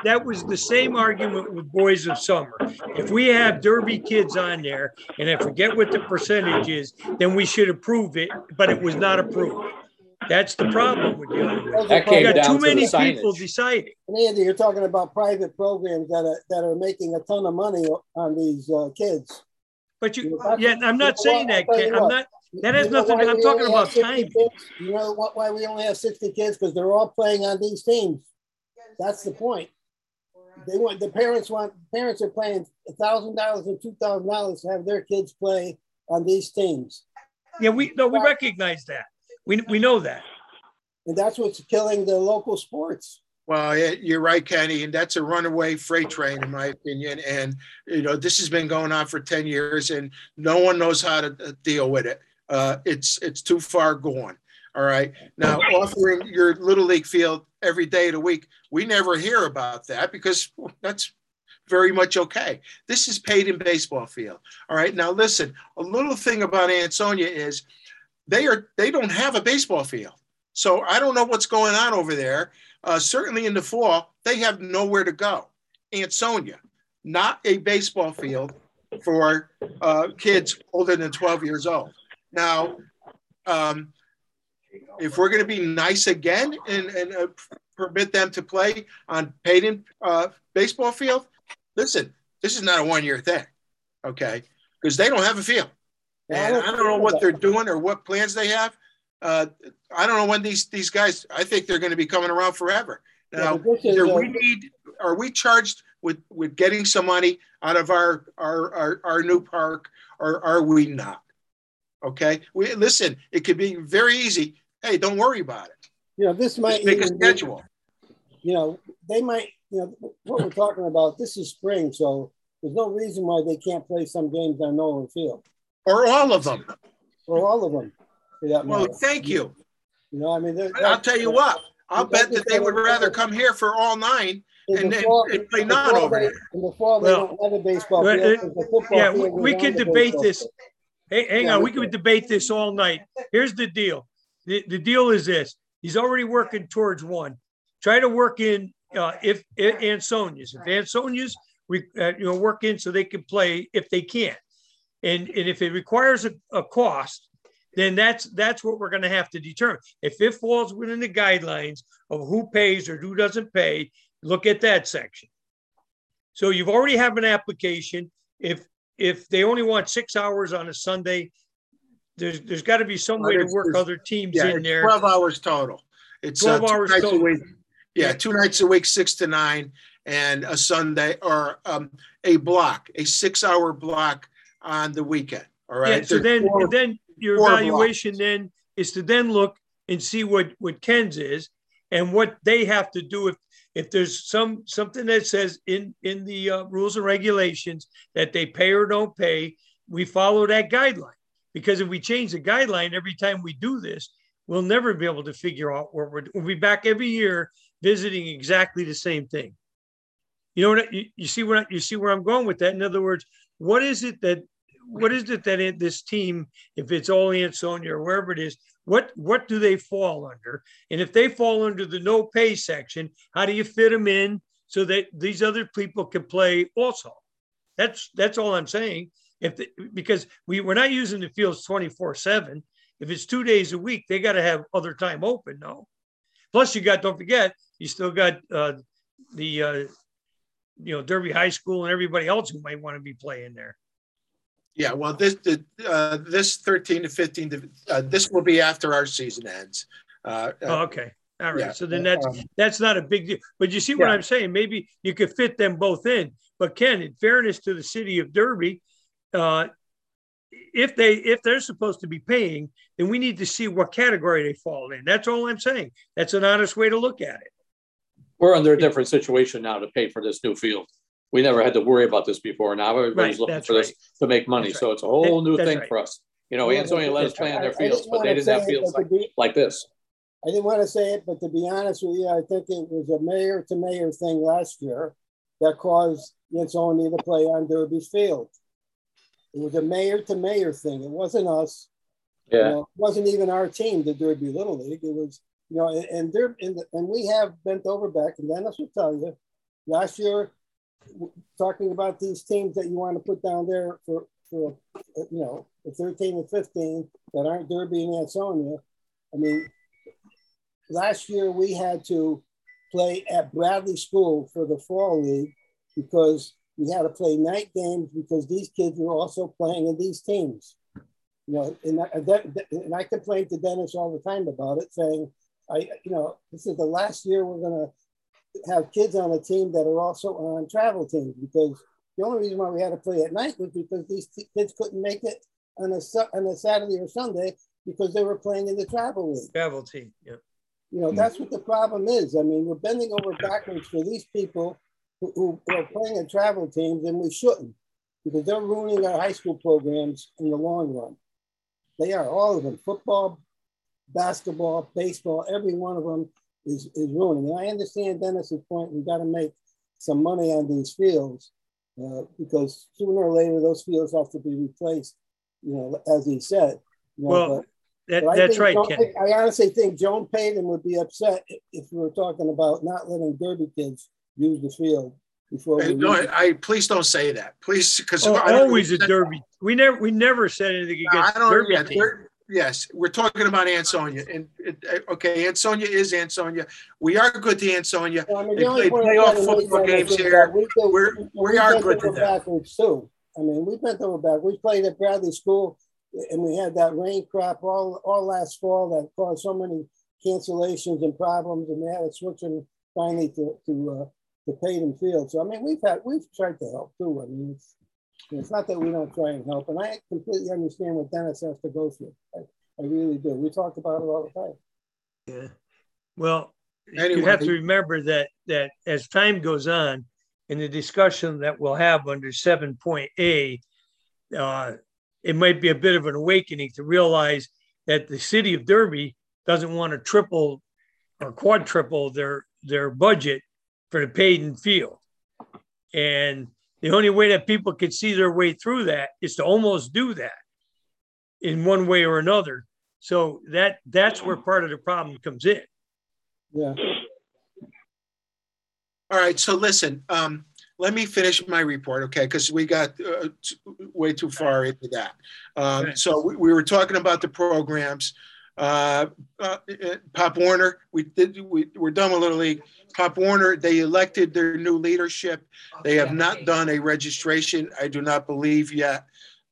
same argument with Boys of Summer. If we have Derby kids on there, and I forget what the percentage is, then we should approve it, but it was not approved. That's the problem with the other one. That came you got down too many to the people signage. deciding. And Andy, you're talking about private programs that are making a ton of money on these kids. But I'm not saying that, Ken. I'm not. That has nothing. I'm talking about timing. You know why we only have 60 kids? Because they're all playing on these teams. That's the point. Parents are paying $1,000 and $2,000 to have their kids play on these teams. Yeah, we recognize that. We know that. And that's what's killing the local sports. Well, you're right, Kenny, and that's a runaway freight train, in my opinion. And this has been going on for 10 years, and no one knows how to deal with it. It's too far gone. All right. Now, offering your Little League field every day of the week, we never hear about that because that's very much okay. This is paid in baseball field. All right. Now, listen, a little thing about Ansonia is they don't have a baseball field. So I don't know what's going on over there. Certainly in the fall, they have nowhere to go. Ansonia, not a baseball field for kids older than 12 years old. Now, if we're going to be nice again and permit them to play on paid baseball field, listen, this is not a 1-year thing, okay? Because they don't have a field. And I don't know what they're doing or what plans they have. I don't know when these guys, I think they're going to be coming around forever. Now, are we charged with getting some money out of our new park, or are we not? Okay. Listen, it could be very easy. Hey, don't worry about it. This might make a schedule. They might, what we're talking about, this is spring, so there's no reason why they can't play some games on Nolan Field. Or all of them. Or all of them. Well, thank you. I'll tell you what, I'll bet that they would rather come here for all 9 and play 9 over there. In the fall, they don't have a baseball field. We could debate this. Hey, hang on. We could debate this all night. Here's the deal. The deal is this. He's already working towards one. Try to work in if Ansonia's. If Ansonia's, work in so they can play if they can. And if it requires a cost, then that's what we're going to have to determine. If it falls within the guidelines of who pays or who doesn't pay, look at that section. So you've already have an application. If they only want 6 hours on a Sunday, there's got to be some way to work other teams in there. 12 hours total. It's 12 hours total. A week. Yeah, 2 nights a week, 6 to 9, and a Sunday or a block, a 6-hour block on the weekend. All right. Yeah, so then your evaluation then is to then look and see what Ken's is and what they have to do if there's something that says in the rules and regulations that they pay or don't pay, we follow that guideline. Because if we change the guideline every time we do this, we'll never be able to figure out where we'll be back every year visiting exactly the same thing. You know what you see where I'm going with that? In other words, what is it that in this team, if it's all Ansonia or wherever it is, what do they fall under? And if they fall under the no pay section, how do you fit them in so that these other people can play also? That's all I'm saying. Because we're not using the fields 24/7. If it's 2 days a week, they got to have other time open. No. Plus, don't forget, you still got the Derby High School and everybody else who might want to be playing there. Yeah, well, this 13 to 15, this will be after our season ends. Okay. All right. Yeah. So then that's not a big deal. But you see what Yeah. I'm saying? Maybe you could fit them both in. But Ken, in fairness to the city of Derby, if they're supposed to be paying, then we need to see what category they fall in. That's all I'm saying. That's an honest way to look at it. We're under a different situation now to pay for this new field. We never had to worry about this before. Now everybody's looking for this to make money. So it's a whole new thing for us. You know, Ansonia let us play on their fields, but they didn't have fields like this. I didn't want to say it, but to be honest with you, I think it was a mayor to mayor thing last year that caused Ansonia to play on Derby's field. It was a mayor to mayor thing. It wasn't us. Yeah. You know, it wasn't even our team, the Derby Little League. It was, you know, and we have bent over back, and Dennis will tell you, last year, talking about these teams that you want to put down there for you know, the 13 and 15 that aren't Derby and Ansonia. I mean, last year we had to play at Bradley School for the fall league because we had to play night games because these kids were also playing in these teams. You know, and I complained to Dennis all the time about it, saying, you know, this is the last year we're going to have kids on a team that are also on travel teams, because the only reason why we had to play at night was because these kids couldn't make it on a Saturday or Sunday because they were playing in the travel league. Travel team, yeah. You know, that's what the problem is. I mean, we're bending over backwards for these people who are playing in travel teams, and we shouldn't, because they're ruining our high school programs in the long run. They are, all of them. Football, basketball, baseball, every one of them is ruining. And I understand Dennis's point. We've got to make some money on these fields because sooner or later those fields have to be replaced, you know, as he said. You know, well, but that's right, Ken. I honestly think Joan Payton would be upset if we were talking about not letting Derby kids use the field before we please don't say that, please, because always a Derby. We never said anything against Derby team. Yes, we're talking about Ansonia, and okay, Ansonia is Ansonia. We are good to Ansonia. Well, I mean, they play playoff football games here. We are good to them. Backwards too. I mean, we bent over back. We played at Bradley School, and we had that rain crap all last fall that caused so many cancellations and problems, and they had to switch them finally to Payton Field. So I mean, we've tried to help too. I mean, it's not that we don't try and help, and I completely understand what Dennis has to go through. I really do. We talk about it all the time. Yeah. Well, anyway, you have to remember that as time goes on, in the discussion that we'll have under 7.A, it might be a bit of an awakening to realize that the city of Derby doesn't want to triple or quadruple their budget for the Payton Field. And the only way that people can see their way through that is to almost do that in one way or another. So that's where part of the problem comes in. Yeah. All right. So listen, let me finish my report, okay? Because we got way too far into that. So we were talking about the programs. Pop Warner, we're done with Little League. Pop Warner, they elected their new leadership. They have not done a registration, I do not believe yet.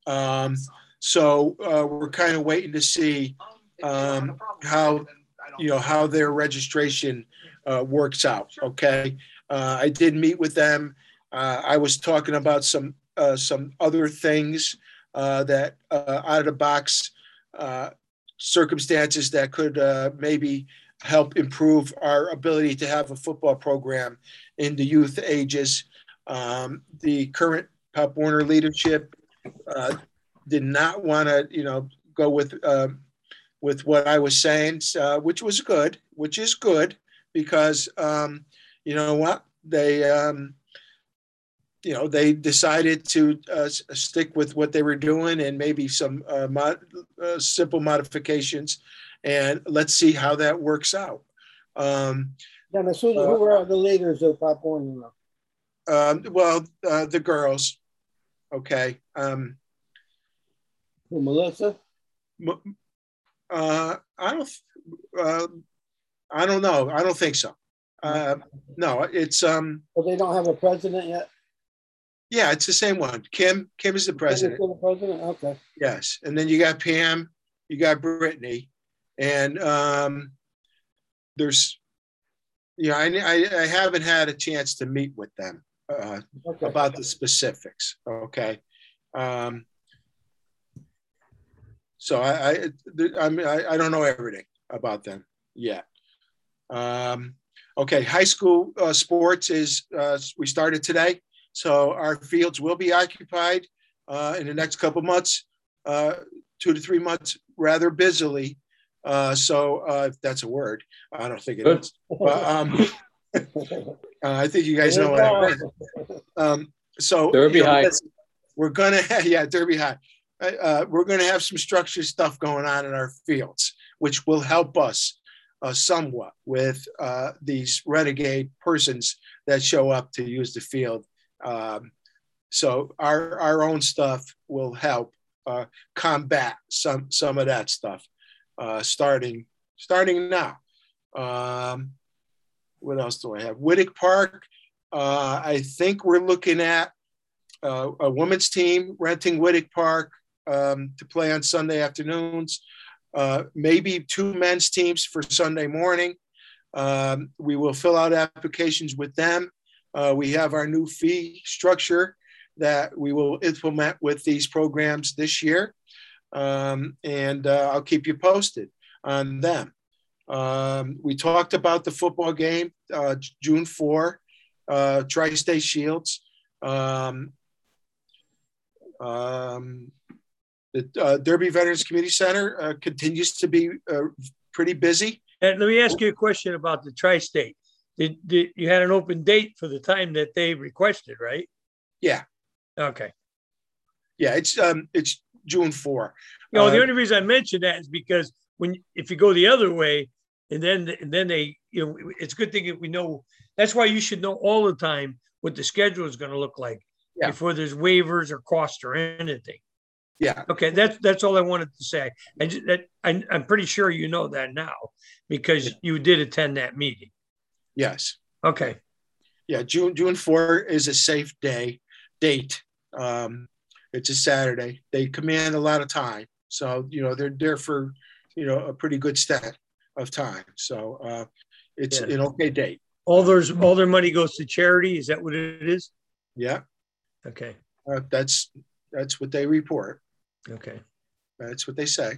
So we're kind of waiting to see how their registration works out. Okay, I did meet with them. I was talking about some other things that out of the box circumstances that could maybe help improve our ability to have a football program in the youth ages. The current Pop Warner leadership did not want to, go with what I was saying, which is good because you know what, they decided to stick with what they were doing and maybe some simple modifications, and let's see how that works out. Dennis, who are the leaders of Pop Warner? The girls. Okay. Melissa? I don't know. I don't think so. No, it's But they don't have a president yet? Yeah, it's the same one. Kim is the president. The president? Okay. Yes. And then you got Pam, you got Brittany, and there's Yeah, I haven't had a chance to meet with them about the specifics. Okay. So I don't know everything about them yet. Okay, high school sports is we started today, so our fields will be occupied in the next couple months, 2 to 3 months, rather busily. So if that's a word, I don't think it is. But I think you guys know what I meant. So Derby High. We're gonna Derby High. We're gonna have some structured stuff going on in our fields, which will help us somewhat with these renegade persons that show up to use the field. So our own stuff will help combat some of that stuff starting now. What else do I have? Whittick Park. I think we're looking at a women's team renting Whittick Park to play on Sunday afternoons. Maybe 2 men's teams for Sunday morning. We will fill out applications with them. We have our new fee structure that we will implement with these programs this year. And I'll keep you posted on them. We talked about the football game, June 4, Tri-State Shields. The Derby Veterans Community Center continues to be pretty busy. And let me ask you a question about the Tri-State. Did you had an open date for the time that they requested, right? Yeah. Okay. Yeah, it's June 4. The only reason I mentioned that is because if you go the other way, and then they, it's a good thing that we know. That's why you should know all the time what the schedule is going to look like before there's waivers or costs or anything. Yeah. Okay, that's all I wanted to say. I'm pretty sure you know that now because you did attend that meeting. Yes. Okay. Yeah, June 4 is a safe date. It's a Saturday. They command a lot of time, so they're there for a pretty good set of time. So it's an okay date. All their money goes to charity. Is that what it is? Yeah. Okay. That's what they report. Okay. That's what they say.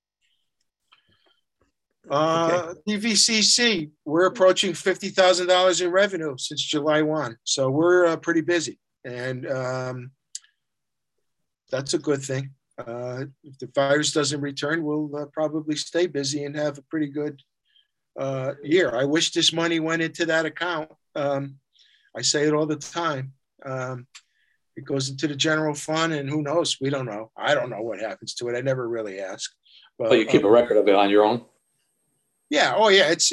Okay. DVCC, we're approaching $50,000 in revenue since July 1. So we're pretty busy. And that's a good thing. If the virus doesn't return, we'll probably stay busy and have a pretty good year. I wish this money went into that account. I say it all the time. It goes into the general fund, and who knows? We don't know. I don't know what happens to it. I never really ask. But you keep a record of it on your own? Yeah. Oh, yeah. It's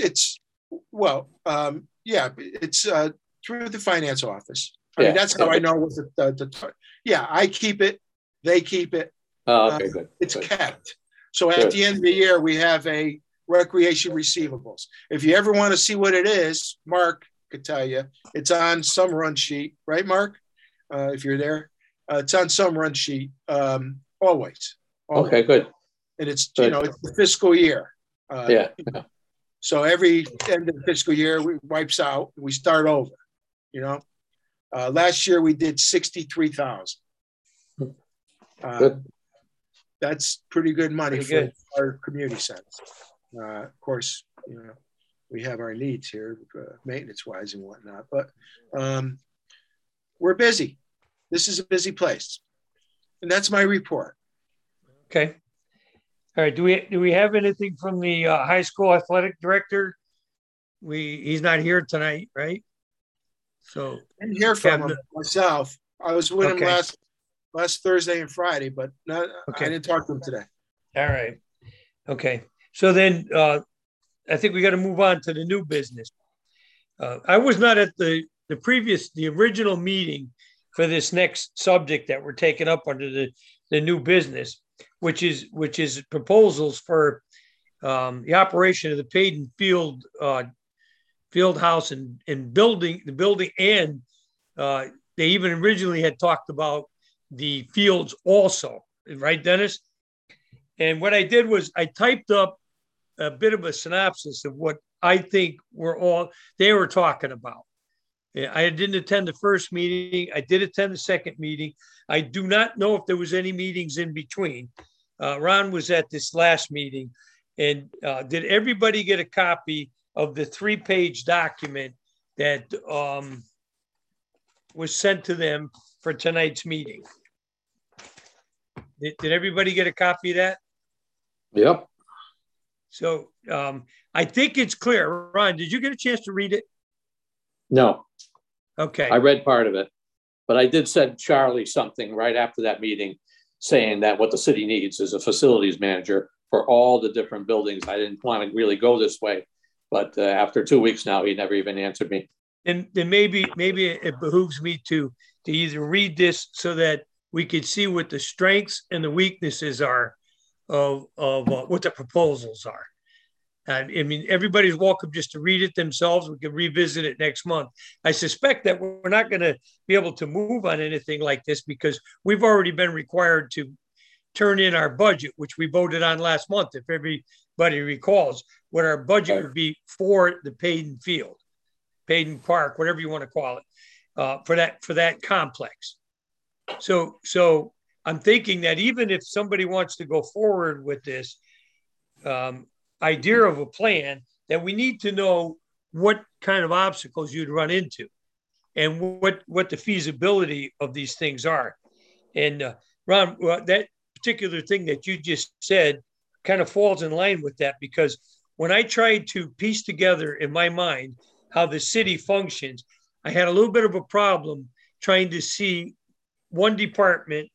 through the finance office. I mean, that's how I know what I keep it. They keep it. Oh, okay, good. It's good. kept. So at the end of the year, we have a recreation receivables. If you ever want to see what it is, Mark could tell you. It's on some run sheet, right, Mark? If you're there, it's on some run sheet. Always. Okay, good. And it's it's the fiscal year. So every end of the fiscal year, we wipes out. We start over. Last year we did 63,000. That's pretty good money for our community centers. Of course, we have our needs here, maintenance-wise and whatnot. But we're busy. This is a busy place, and that's my report. Okay. All right. Do we have anything from the high school athletic director? He's not here tonight, right? So I didn't hear from him myself. I was with him last Thursday and Friday, but I didn't talk to him today. All right. Okay. So then I think we got to move on to the new business. I was not at the original meeting for this next subject that we're taking up under the new business, which is proposals for the operation of the Payton Field house and building, and they even originally had talked about the fields also, right, Dennis? And what I did was I typed up a bit of a synopsis of what I think they were talking about. I didn't attend the first meeting. I did attend the second meeting. I do not know if there was any meetings in between. Ron was at this last meeting. And did everybody get a copy of the 3-page document that was sent to them for tonight's meeting? Did everybody get a copy of that? Yep. So I think it's clear. Ron, did you get a chance to read it? No. Okay. I read part of it, but I did send Charlie something right after that meeting saying that what the city needs is a facilities manager for all the different buildings. I didn't want to really go this way, but after 2 weeks now, he never even answered me. And then maybe it behooves me to either read this so that we could see what the strengths and the weaknesses are of what the proposals are. I mean, everybody's welcome just to read it themselves. We can revisit it next month. I suspect that we're not going to be able to move on anything like this because we've already been required to turn in our budget, which we voted on last month. If everybody recalls what our budget would be for the Payden Field, Payden Park, whatever you want to call it, for that complex. So I'm thinking that even if somebody wants to go forward with this idea of a plan, that we need to know what kind of obstacles you'd run into and what the feasibility of these things are. And Ron, that particular thing that you just said kind of falls in line with that, because when I tried to piece together in my mind how the city functions, I had a little bit of a problem trying to see one department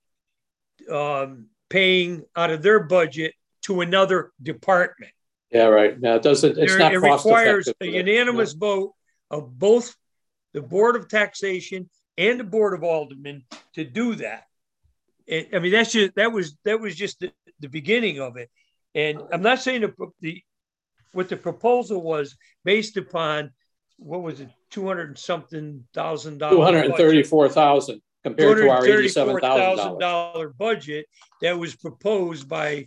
paying out of their budget to another department. Yeah, right. Now it's not. It requires a unanimous vote of both the Board of Taxation and the Board of Aldermen to do that. I mean, that was just the beginning of it. And I'm not saying what the proposal was based upon, what was it, $200,000 $234,000 compared to our $87,000 budget that was proposed by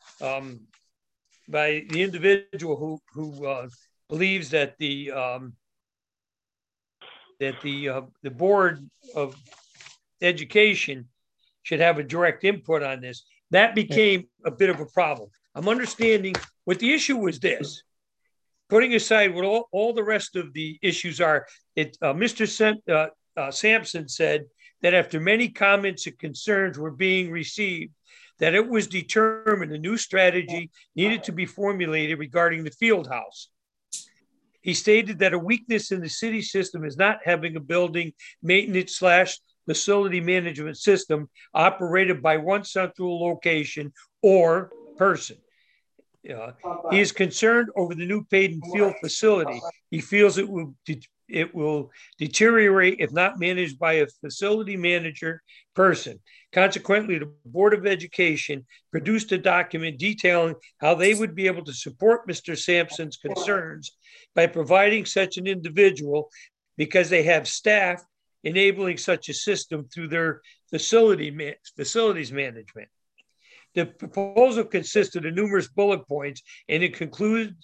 the individual who believes that the Board of Education should have a direct input on this. That became a bit of a problem. I'm understanding what the issue was this. Putting aside what all the rest of the issues are, Mr. Sampson said that after many comments and concerns were being received, that it was determined a new strategy needed to be formulated regarding the field house. He stated that a weakness in the city system is not having a building maintenance / facility management system operated by one central location or person. He is concerned over the new Payden Field facility. He feels it will deteriorate if not managed by a facility manager person. Consequently, the Board of Education produced a document detailing how they would be able to support Mr. Sampson's concerns by providing such an individual because they have staff enabling such a system through their facilities management. The proposal consisted of numerous bullet points, and it included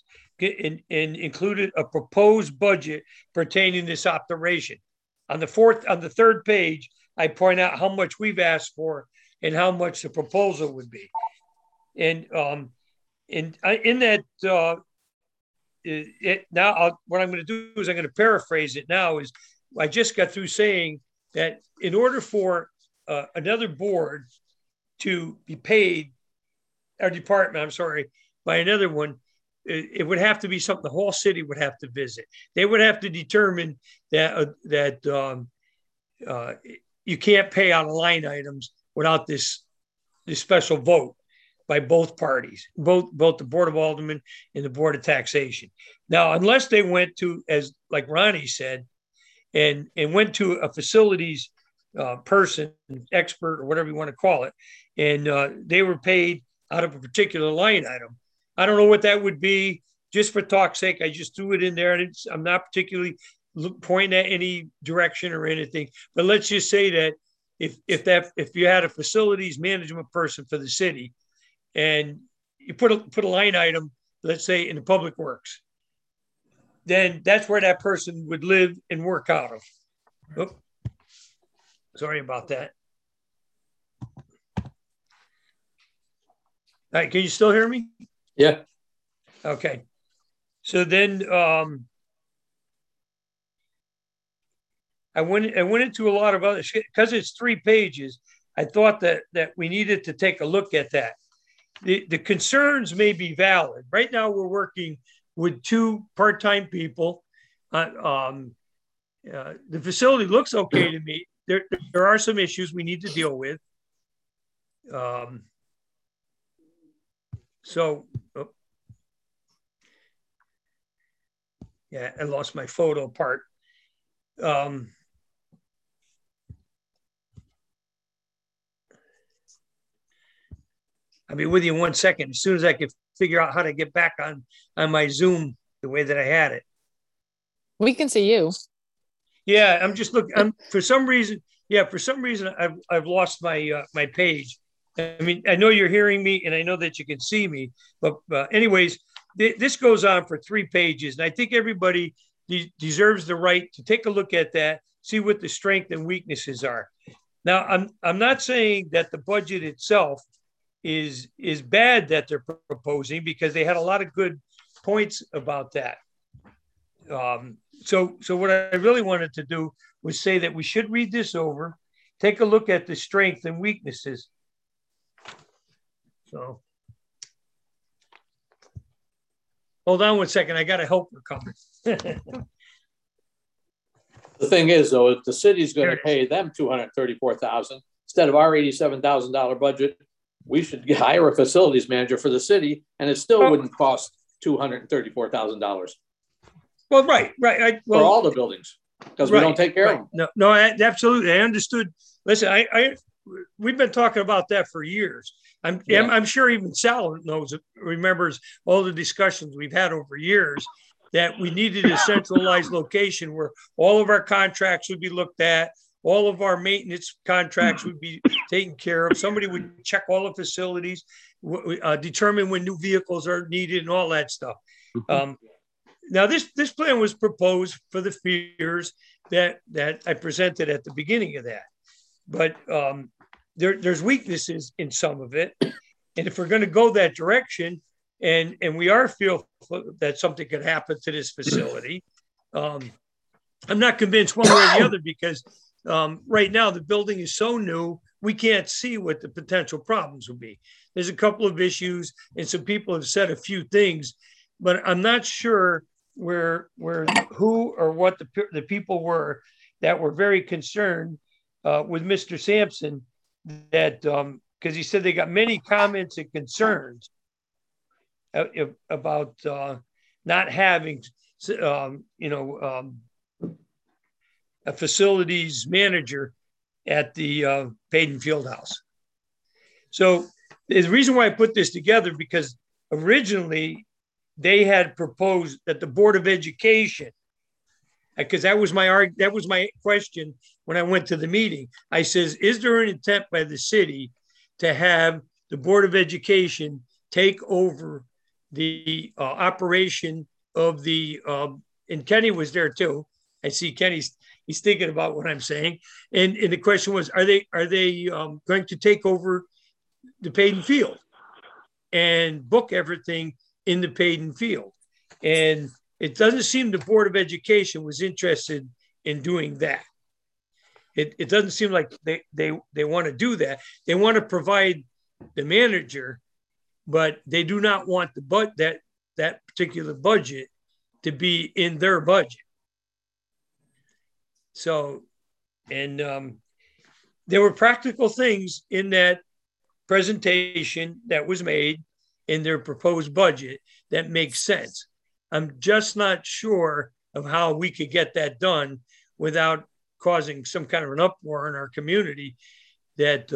a proposed budget pertaining to this operation. On the third page, I point out how much we've asked for and how much the proposal would be. And in that, what I'm going to do is I'm going to paraphrase it now. Is I just got through saying that in order for another board to be paid, our department, I'm sorry, by another one, it would have to be something the whole city would have to visit. They would have to determine that you can't pay out of line items without this special vote by both parties, both the Board of Aldermen and the Board of Taxation. Now, unless they went to, as like Ronnie said, and went to a facilities person, expert, or whatever you want to call it, and they were paid out of a particular line item. I don't know what that would be. Just for talk's sake, I just threw it in there. And I'm not particularly pointing at any direction or anything. But let's just say that if you had a facilities management person for the city, and you put a line item, let's say in the public works, then that's where that person would live and work out of. Oh, sorry about that. All right, can you still hear me? Yeah. Okay. So then I went into a lot of other shit because it's 3 pages. I thought that we needed to take a look at that. The concerns may be valid. Right now, we're working with 2 part-time people. The facility looks okay to me. There are some issues we need to deal with. Yeah, I lost my photo part. I'll be with you in 1 second. As soon as I can figure out how to get back on my Zoom the way that I had it. We can see you. Yeah, I'm just looking. For some reason, I've lost my my page. I mean, I know you're hearing me, and I know that you can see me. But anyways, this goes on for 3 pages, and I think everybody deserves the right to take a look at that, see what the strengths and weaknesses are. Now, I'm not saying that the budget itself is bad that they're proposing, because they had a lot of good points about that. So what I really wanted to do was say that we should read this over, take a look at the strengths and weaknesses. So hold on 1 second. I got a helper coming. The thing is, though, if the city's going to pay them $234,000 instead of our $87,000 budget, we should hire a facilities manager for the city, and it still wouldn't cost $234,000. Well, right. For all the buildings, because we don't take care of them. No, absolutely. I understood. Listen, we've been talking about that for years. I'm sure even Sal remembers all the discussions we've had over years that we needed a centralized location where all of our contracts would be looked at, all of our maintenance contracts would be taken care of. Somebody would check all the facilities, determine when new vehicles are needed and all that stuff. Now, this plan was proposed for the fears that I presented at the beginning of that. But there's weaknesses in some of it. And if we're going to go that direction, and we are fearful that something could happen to this facility, I'm not convinced one way or the other, because right now the building is so new, we can't see what the potential problems would be. There's a couple of issues, and some people have said a few things, but I'm not sure where who or what the people were that were very concerned with Mr. Sampson, that because he said they got many comments and concerns about not having a facilities manager at the Payden Fieldhouse. So the reason why I put this together, because originally they had proposed that the Board of Education, because that was my question when I went to the meeting. I says, is there an intent by the city to have the Board of Education take over the operation of the, and Kenny was there too. I see Kenny's thinking about what I'm saying. And the question was, are they going to take over the Payden Field and book everything in the Payden Field? And it doesn't seem the Board of Education was interested in doing that. It doesn't seem like they want to do that. They want to provide the manager, but they do not want that particular budget to be in their budget. So, and there were practical things in that presentation that was made in their proposed budget that makes sense. I'm just not sure of how we could get that done without causing some kind of an uproar in our community that,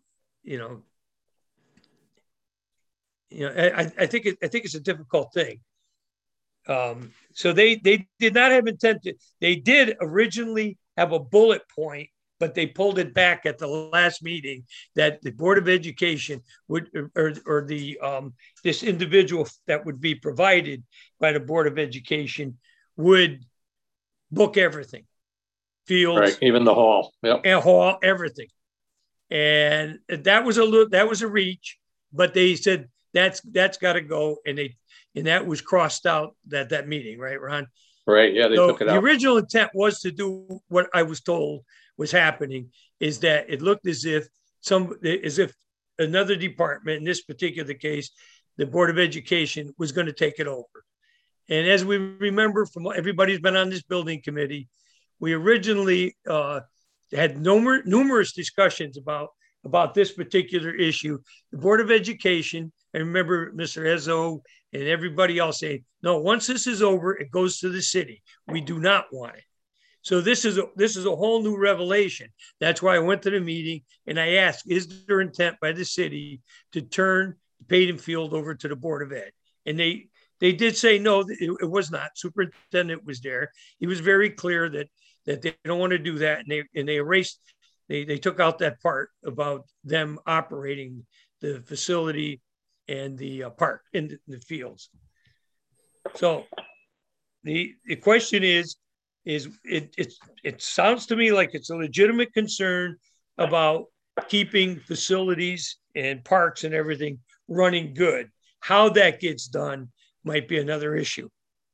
I think it's a difficult thing. So they did not have intent to, they did originally have a bullet point, but they pulled it back at the last meeting that the Board of Education would, or the this individual that would be provided by the Board of Education would book everything, fields, right, even the hall, yep, and hall, everything. And that was a reach, but they said that's got to go, and that was crossed out that meeting, right, Ron? Right, yeah, they So took it the out. original intent was to do what I was told was happening, is that it looked as if another department, in this particular case, the Board of Education, was going to take it over. And as we remember from everybody's been on this building committee, we originally had numerous discussions about this particular issue. The Board of Education, I remember Mr. Ezzo and everybody else saying, no, once this is over, it goes to the city. We do not want it. So this is a whole new revelation. That's why I went to the meeting and I asked, is there intent by the city to turn Payton Field over to the Board of Ed? And they did say no, it was not. Superintendent was there. He was very clear that they don't want to do that, and they erased. They took out that part about them operating the facility and the park in the fields. So the question is it sounds to me like it's a legitimate concern about keeping facilities and parks and everything running good. How that gets done might be another issue.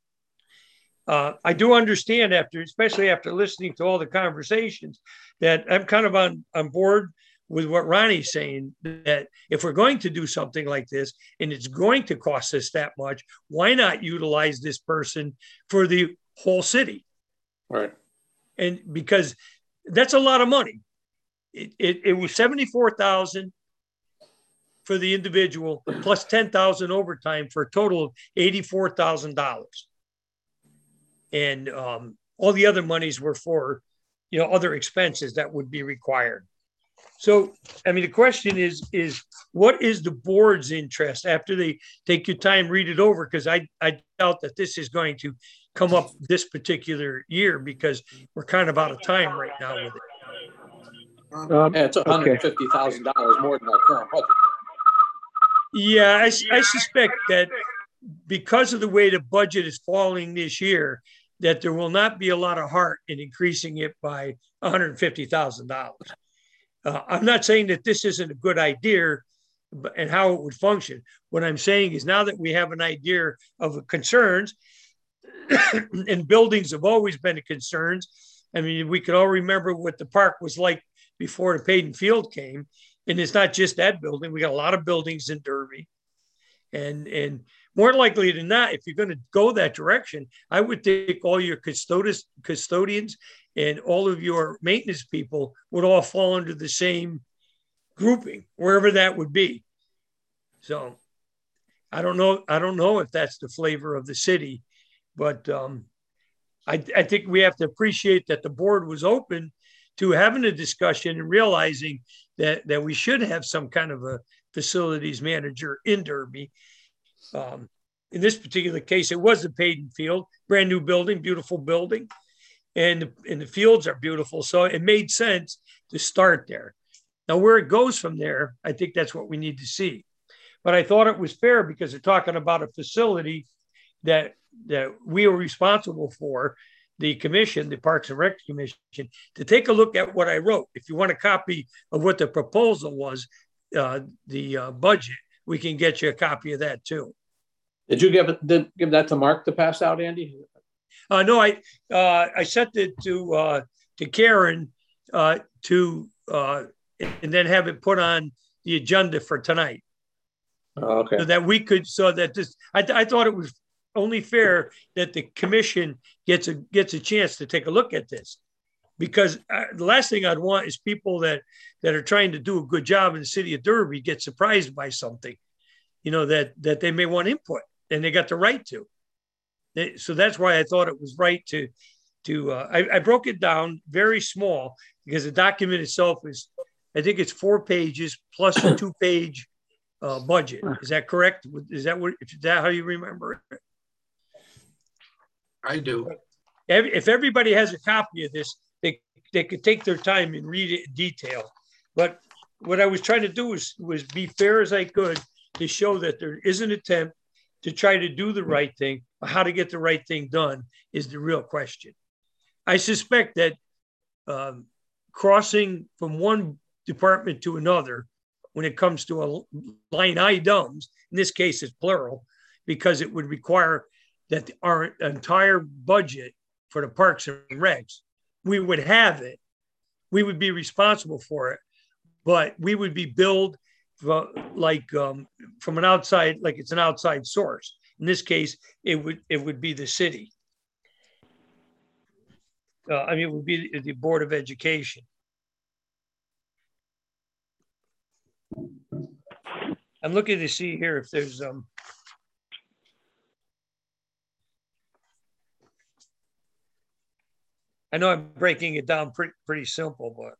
I do understand especially after listening to all the conversations, that I'm kind of on board with what Ronnie's saying, that if we're going to do something like this and it's going to cost us that much, why not utilize this person for the whole city? Right. And because that's a lot of money. It was $74,000 for the individual plus $10,000 overtime for a total of $84,000. And all the other monies were for, other expenses that would be required. So, I mean, the question is what is the board's interest after they take your time, read it over? Because I doubt that this is going to come up this particular year, because we're kind of out of time right now with it. Yeah, it's $150,000 more than our current budget. Yeah, I suspect that because of the way the budget is falling this year, that there will not be a lot of heart in increasing it by $150,000. I'm not saying that this isn't a good idea and how it would function. What I'm saying is, now that we have an idea of the concerns, and buildings have always been a concerns. I mean, we could all remember what the park was like before the Payton Field came. And it's not just that building. We got a lot of buildings in Derby. And more likely than not, if you're going to go that direction, I would think all your custodians and all of your maintenance people would all fall under the same grouping, wherever that would be. So I don't know if that's the flavor of the city, but I think we have to appreciate that the board was open to having a discussion and realizing that we should have some kind of a facilities manager in Derby. In this particular case, it was the Payton Field, brand new building, beautiful building, and the fields are beautiful. So it made sense to start there. Now, where it goes from there, I think that's what we need to see. But I thought it was fair, because they're talking about a facility that we are responsible for, the commission, the Parks and Rec Commission, to take a look at what I wrote. If you want a copy of what the proposal was, the budget, we can get you a copy of that too. Did you give that to Mark to pass out, Andy? No, I sent it to Karen and then have it put on the agenda for tonight. Oh, okay. So that I thought it was only fair that the commission gets a chance to take a look at this, because the last thing I'd want is people that are trying to do a good job in the city of Derby get surprised by something, that they may want input, and they got the right to. So that's why I thought it was right to I broke it down very small, because the document itself is, I think it's 4 pages plus a 2-page budget. Is that correct? Is that how you remember it? I do. If everybody has a copy of this, they could take their time and read it in detail. But what I was trying to do was be fair as I could, to show that there is an attempt to try to do the right thing, how to get the right thing done is the real question. I suspect that crossing from one department to another when it comes to a line items, in this case it's plural, because it would require that our entire budget for the parks and recs, we would have it. We would be responsible for it, but we would be billed from an outside, like it's an outside source. In this case, it would be the city. It would be the Board of Education. I'm looking to see here if there's I know I'm breaking it down pretty simple, but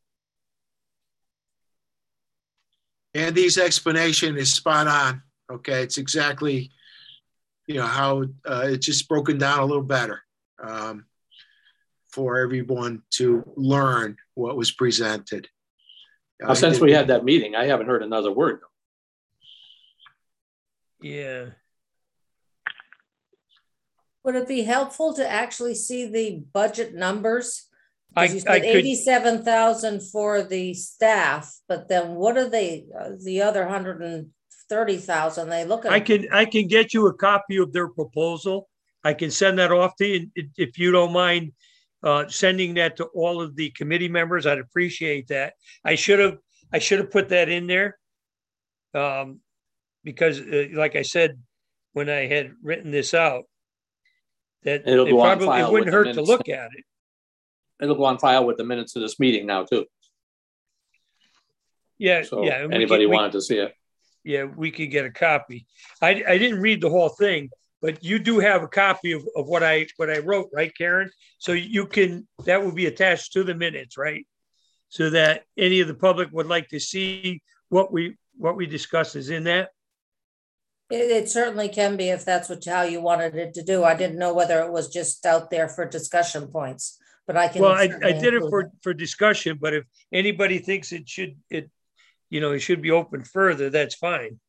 Andy's explanation is spot on. Okay, it's exactly how it's just broken down a little better for everyone to learn what was presented. Since we had that meeting, I haven't heard another word. Yeah. Would it be helpful to actually see the budget numbers? I You said could, 87,000 for the staff, but then what are they, the other 130,000 they look at? I can get you a copy of their proposal. I can send that off to you if you don't mind sending that to all of the committee members. I'd appreciate that. I should have put that in there because like I said, when I had written this out, that it wouldn't hurt to look at it. It'll go on file with the minutes of this meeting now too. Yeah, so yeah. Anybody wanted to see it? Yeah, we could get a copy. I didn't read the whole thing, but you do have a copy of what I wrote, right, Karen? So that will be attached to the minutes, right? So that any of the public would like to see what we discussed is in that. It certainly can be if that's how you wanted it to do. I didn't know whether it was just out there for discussion points, but I can. Well, I did it for discussion, but if anybody thinks it should be open further, that's fine.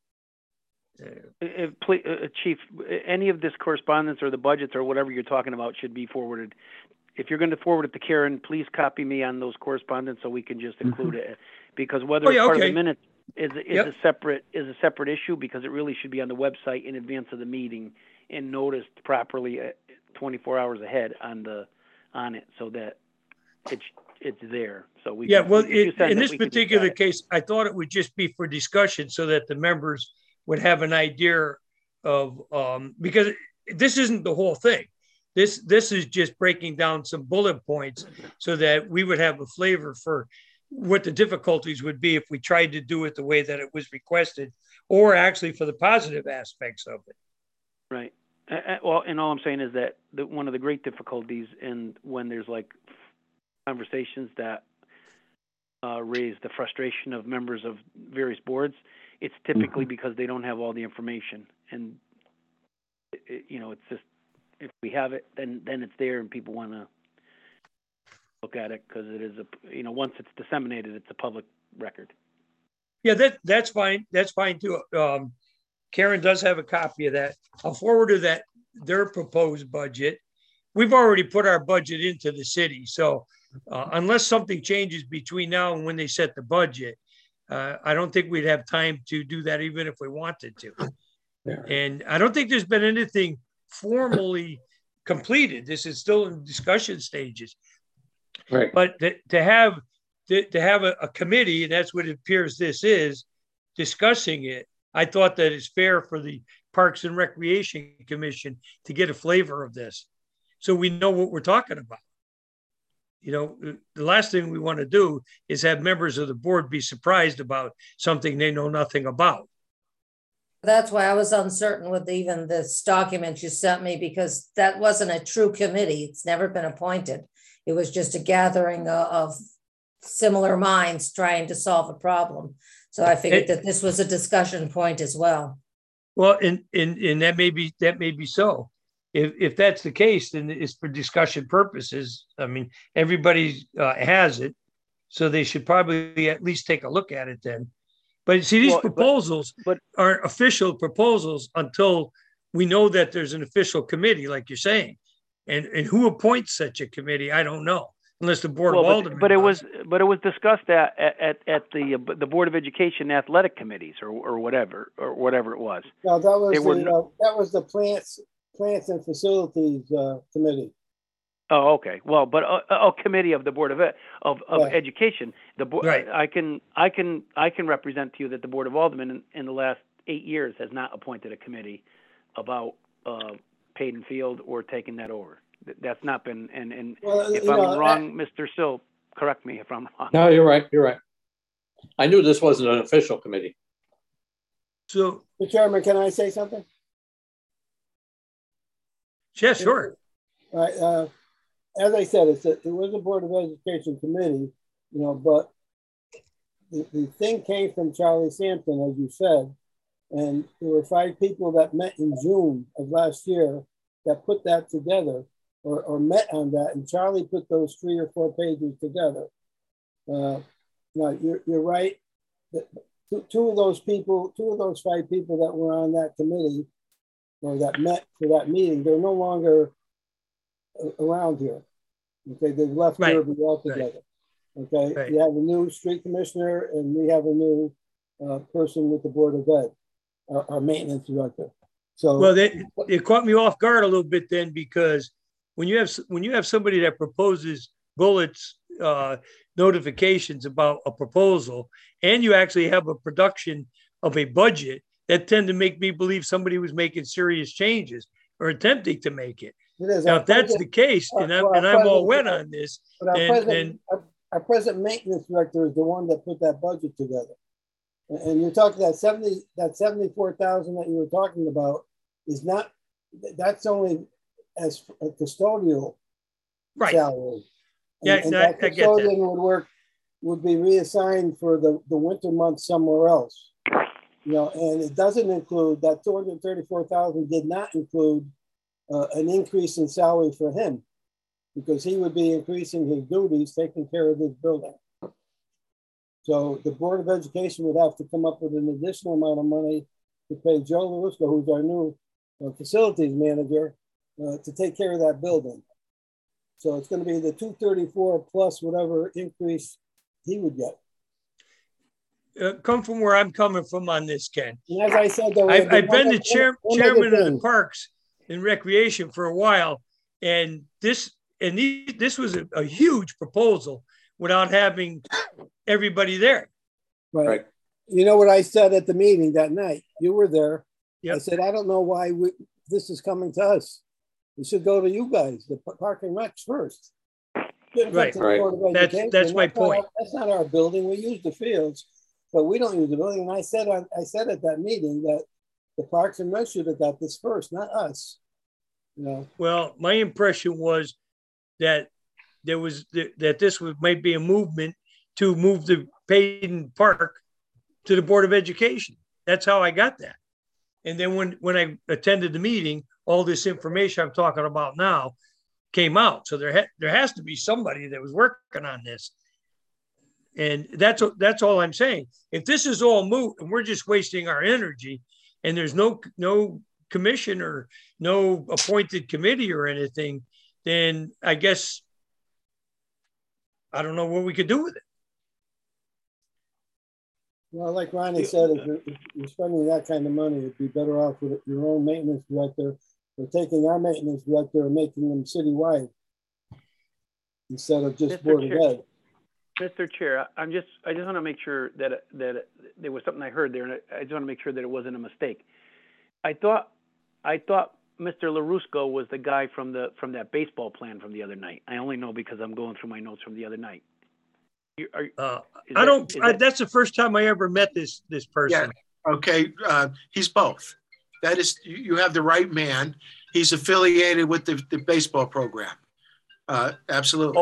Chief, any of this correspondence or the budgets or whatever you're talking about should be forwarded. If you're going to forward it to Karen, please copy me on those correspondence so we can just include it. Because whether it's part of the minutes is a separate issue, because it really should be on the website in advance of the meeting and noticed properly 24 hours ahead on it so that it's there. So we in this particular case, I thought it would just be for discussion so that the members would have an idea of because this isn't the whole thing. This is just breaking down some bullet points so that we would have a flavor for what the difficulties would be if we tried to do it the way that it was requested, or actually for the positive aspects of it. Right. Well, and all I'm saying is that one of the great difficulties when there's like conversations that raise the frustration of members of various boards, it's typically because they don't have all the information. And, it's just, if we have it, then it's there and people want to look at it because it is once it's disseminated, it's a public record. Yeah, that's fine. That's fine too. Karen does have a copy of that. I'll forward her their proposed budget. We've already put our budget into the city. So unless something changes between now and when they set the budget, I don't think we'd have time to do that even if we wanted to. Yeah. And I don't think there's been anything formally completed. This is still in discussion stages. Right. But to have a committee, and that's what it appears this is, discussing it, I thought that it's fair for the Parks and Recreation Commission to get a flavor of this so we know what we're talking about. The last thing we want to do is have members of the board be surprised about something they know nothing about. That's why I was uncertain with even this document you sent me, because that wasn't a true committee. It's never been appointed. It was just a gathering of similar minds trying to solve a problem. So I figured that this was a discussion point as well. Well, and that may be so. If that's the case, then it's for discussion purposes. I mean, everybody has it, so they should probably at least take a look at it then. But see, these proposals aren't official proposals until we know that there's an official committee, like you're saying, and who appoints such a committee, I don't know, unless the Board of Aldermen. But it was discussed at the Board of Education athletic committees or whatever it was. No, that was the plants and facilities committee. Oh, okay. Well, but a committee of the Board of Education. The board. Right. I can represent to you that the Board of Aldermen in the last 8 years has not appointed a committee about Payton Field or taking that over. That's not been. And if I'm wrong, Mr. Sill, correct me if I'm wrong. No, you're right. You're right. I knew this wasn't an official committee. So, Mr. Chairman, can I say something? yeah, sure. All right. As I said, it was a Board of Education committee, but the thing came from Charlie Sampson, as you said, and there were 5 people that met in June of last year that put that together or met on that, and Charlie put those 3 or 4 pages together. Now, you're right. Two of those 5 people that were on that committee or that met for that meeting, they're no longer around here. Okay, they've left Derby altogether. Right. Okay, right. You have a new street commissioner, and we have a new person with the Board of Ed, our maintenance director. So, well, it caught me off guard a little bit then, because when you have somebody that proposes bullets, notifications about a proposal, and you actually have a production of a budget, that tend to make me believe somebody was making serious changes or attempting to make it. Now, if that's the case, and I'm all wet on this, our present maintenance director is the one that put that budget together. And you're talking that 74,000 that you were talking about is not. That's only as a custodial salary. And that custodian would be reassigned for the winter months somewhere else. And it doesn't include that 234,000 did not include an increase in salary for him, because he would be increasing his duties, taking care of this building. So the Board of Education would have to come up with an additional amount of money to pay Joe Larusco, who's our new facilities manager, to take care of that building. So it's going to be the 234 plus whatever increase he would get. Come from where I'm coming from on this, Ken. And as I said, I've been the chairman of the Parks and Recreation for a while, and this was a huge proposal without having everybody there. Right. You know what I said at the meeting that night? You were there. Yep. I said, I don't know why this is coming to us. It should go to you guys, the Park and Recs first. Right. That's my point. That's not our building. We use the fields, but we don't use the building. And I said at that meeting that the Parks and Recs should have got this first, not us. Well, my impression was that this might be a movement to move the Payton Park to the Board of Education. That's how I got that. And then when I attended the meeting, all this information I'm talking about now came out. So there has to be somebody that was working on this. And that's all I'm saying. If this is all moot and we're just wasting our energy, and there's no commission or no appointed committee or anything, then I guess I don't know what we could do with it. Well, like Ronnie said, if you're spending that kind of money, it'd be better off with your own maintenance director, or taking our maintenance director and making them citywide instead of just Board of Ed. Mr. Chair, I just want to make sure that there was something I heard there, and I just want to make sure that it wasn't a mistake. I thought Mr. Larusco was the guy from that baseball plan from the other night. I only know because I'm going through my notes from the other night. That's the first time I ever met this person. Yeah. Okay. He's both. That is, you have the right man. He's affiliated with the baseball program. Absolutely.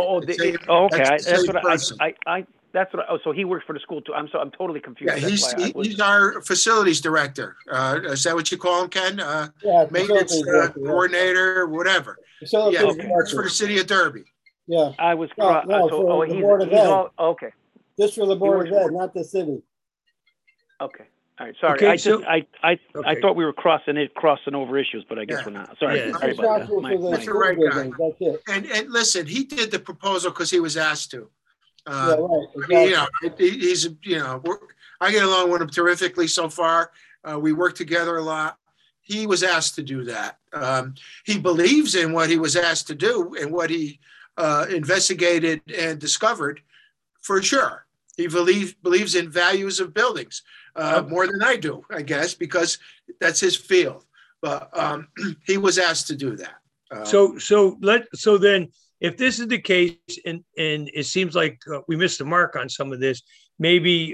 So he works for the school too. I'm totally confused. Yeah, he's our facilities director. Is that what you call him, Ken? Maintenance coordinator, whatever. He works for the city of Derby. Yeah, I was. Okay. Just for the Board of Ed, not the city. Okay, All right, sorry. Okay, I thought we were crossing over issues, but I guess we're not. Sorry, Yeah. sorry about that. That's the right guy. That's it. And listen, he did the proposal because he was asked to. Yeah, right. I mean, he's, I get along with him terrifically so far. We work together a lot. He was asked to do that. He believes in what he was asked to do and what he investigated and discovered, for sure. He believes in values of buildings more than I do, I guess, because that's his field. But he was asked to do that. So then, if this is the case, and it seems like we missed the mark on some of this, maybe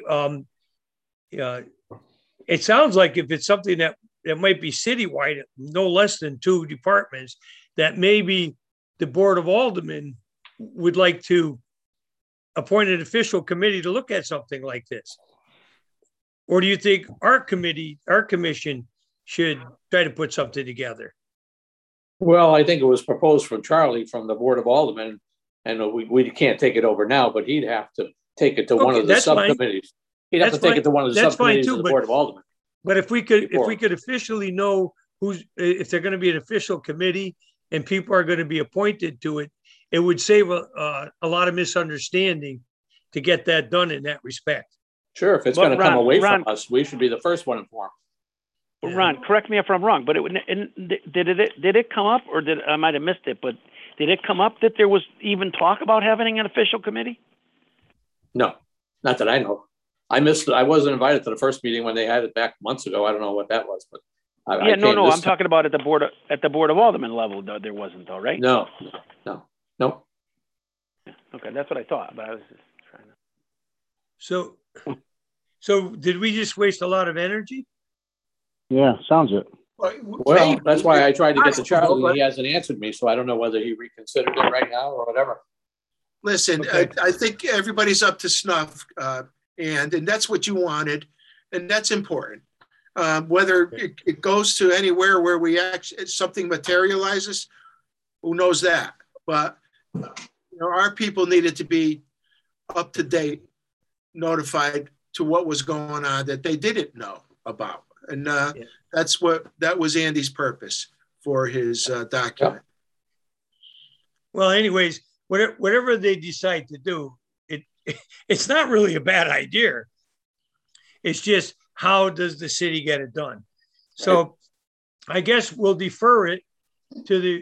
it sounds like if it's something that might be citywide, no less than 2 departments, that maybe the Board of Aldermen would like to appoint an official committee to look at something like this. Or do you think our commission should try to put something together? Well, I think it was proposed from Charlie from the Board of Aldermen, and we can't take it over now, but he'd have to take it to one of the subcommittees. He'd have to take it to one of the subcommittees of the Board of Aldermen. But if we could officially know if they're going to be an official committee and people are going to be appointed to it, it would save a lot of misunderstanding to get that done in that respect. Sure, if it's going to come away from us, we should be the first one informed. Ron, correct me if I'm wrong, but did it come up, or I might have missed it, but did it come up that there was even talk about having an official committee? No, not that I know. I wasn't invited to the first meeting when they had it back months ago. I don't know what that was, but I'm talking about at the board of Aldermen level. Though there wasn't, though, right? No. Okay, that's what I thought, but I was just trying to. So did we just waste a lot of energy? Yeah, sounds it. Well, that's why I tried to get to Charlie. He hasn't answered me, so I don't know whether he reconsidered it right now or whatever. Listen, okay. I think everybody's up to snuff, and that's what you wanted, and that's important. Whether it goes to anywhere where something materializes, who knows that? But our people needed to be up to date, notified to what was going on that they didn't know about. And that was Andy's purpose for his document. Well, anyways, whatever they decide to do, it's not really a bad idea. It's just, how does the city get it done? So I guess we'll defer it to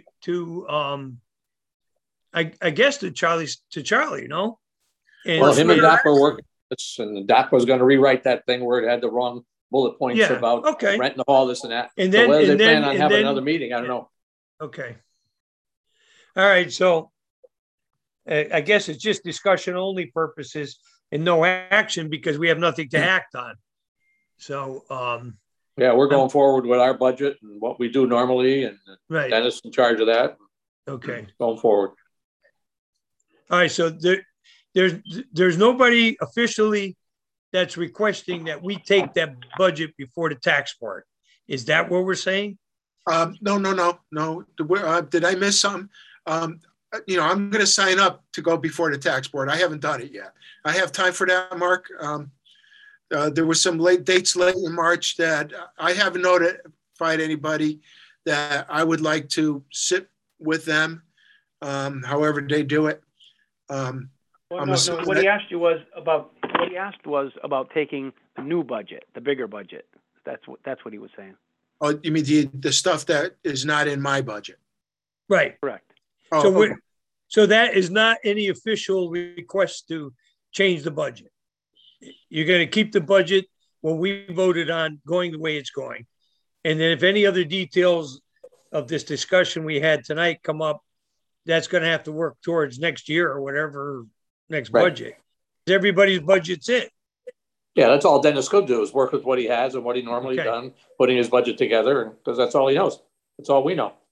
Charlie, no? And him and Doc were working, and Doc was going to rewrite that thing where it had the wrong bullet points about renting the hall, this and that. And then, so whether they plan on having another meeting, I don't know. Okay. All right. So I guess it's just discussion only purposes and no action because we have nothing to act on. So, we're going forward with our budget and what we do normally, and Dennis in charge of that. Okay. Going forward. All right. So there's nobody officially that's requesting that we take that budget before the tax board. Is that what we're saying? No. Did I miss something? I'm going to sign up to go before the tax board. I haven't done it yet. I have time for that, Mark. There were some dates late in March that I haven't notified anybody that I would like to sit with them, however they do it. What he asked was about taking the new budget, the bigger budget. That's what he was saying. Oh, you mean the stuff that is not in my budget? Right. Correct. So that is not any official request to change the budget. You're going to keep the budget when we voted on going the way it's going. And then if any other details of this discussion we had tonight come up, that's going to have to work towards next year or whatever next budget. Everybody's budget's it. Yeah, that's all Dennis could do is work with what he has and what he normally done, putting his budget together, because that's all he knows. That's all we know.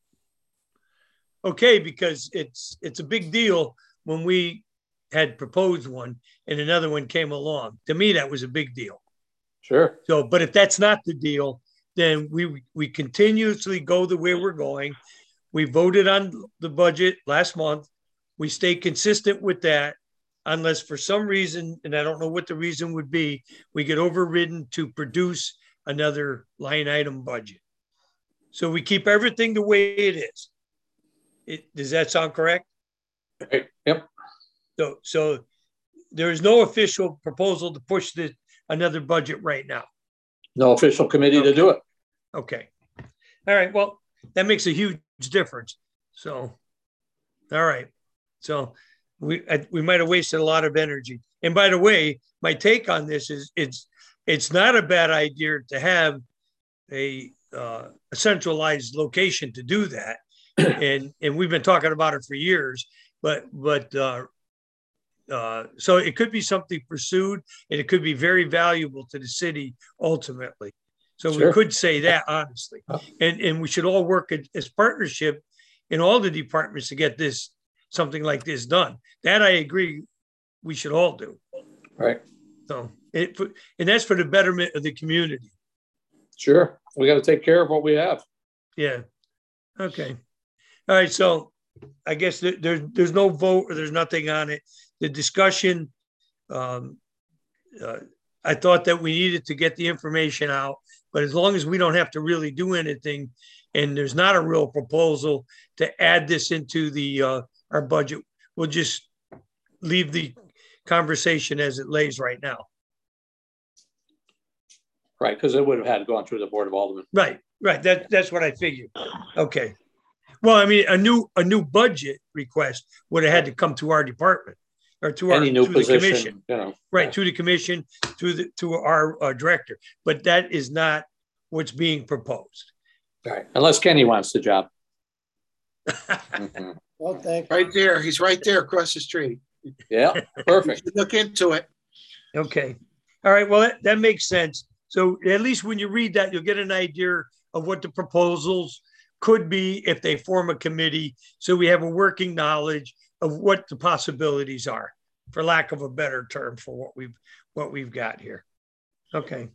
Okay, because it's a big deal when we had proposed one and another one came along. To me, that was a big deal. Sure. So, but if that's not the deal, then we continuously go the way we're going. We voted on the budget last month. We stay consistent with that. unless for some reason, and I don't know what the reason would be, we get overridden to produce another line item budget. So we keep everything the way it is. Does that sound correct? Yep. So there is no official proposal to push another budget right now. No official committee to do it. Okay. All right. Well, that makes a huge difference. So, all right. So we might have wasted a lot of energy. And by the way, my take on this is it's not a bad idea to have a centralized location to do that. And we've been talking about it for years, but so it could be something pursued, and it could be very valuable to the city ultimately. So Sure. we could say that honestly, and we should all work as partnership in all the departments to get something like this done. That I agree, we should all do. Right. So and that's for the betterment of the community. Sure. We got to take care of what we have. Yeah. Okay. All right. So I guess there's no vote or there's nothing on it. The discussion, I thought that we needed to get the information out, but as long as we don't have to really do anything and there's not a real proposal to add this into our budget, we'll just leave the conversation as it lays right now. Right, because it would have had to go on through the Board of Aldermen. Right. That's what I figured. Okay. Well, I mean, a new budget request would have had to come to our department or to Any new position, the commission. you know. Right, to the commission, to our director. But that is not what's being proposed. Right, unless Kenny wants the job. Mm-hmm. Well, thank Right there. He's right there across the street. Yeah, perfect. Look into it. Okay. All right. Well, that makes sense. So at least when you read that, you'll get an idea of what the proposals could be if they form a committee. So we have a working knowledge of what the possibilities are, for lack of a better term, for what we've got here. Okay.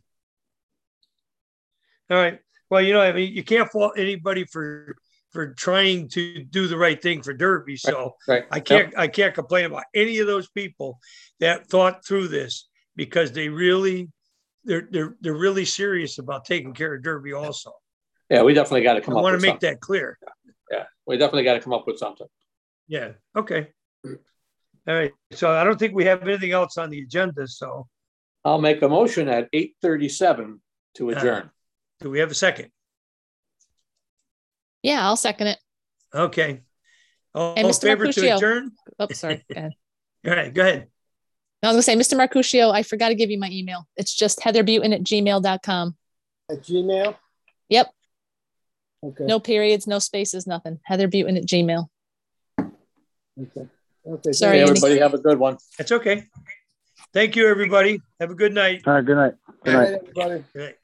All right. Well, I mean, you can't fault anybody for trying to do the right thing for Derby. So right. I can't complain about any of those people that thought through this, because they're really serious about taking care of Derby also. Yeah, we definitely got to come up with something. I want to make that clear. Yeah, we definitely got to come up with something. Yeah. Okay. All right. So I don't think we have anything else on the agenda. So I'll make a motion at 8:37 to adjourn. Do we have a second? Yeah, I'll second it. Okay. All And in Mr. favor to Mercutio. adjourn? Oh, sorry. Go ahead. All right. Go ahead. I was going to say, Mr. Mercutio, I forgot to give you my email. It's just heatherbutin@gmail.com. At Gmail? Yep. Okay. No periods, no spaces, nothing. heatherbutin@gmail. Okay. Okay. Sorry, Hey, Andy. everybody have a good one. That's okay. Thank you, everybody. Have a good night. All right, good night. Good night, everybody. Good night.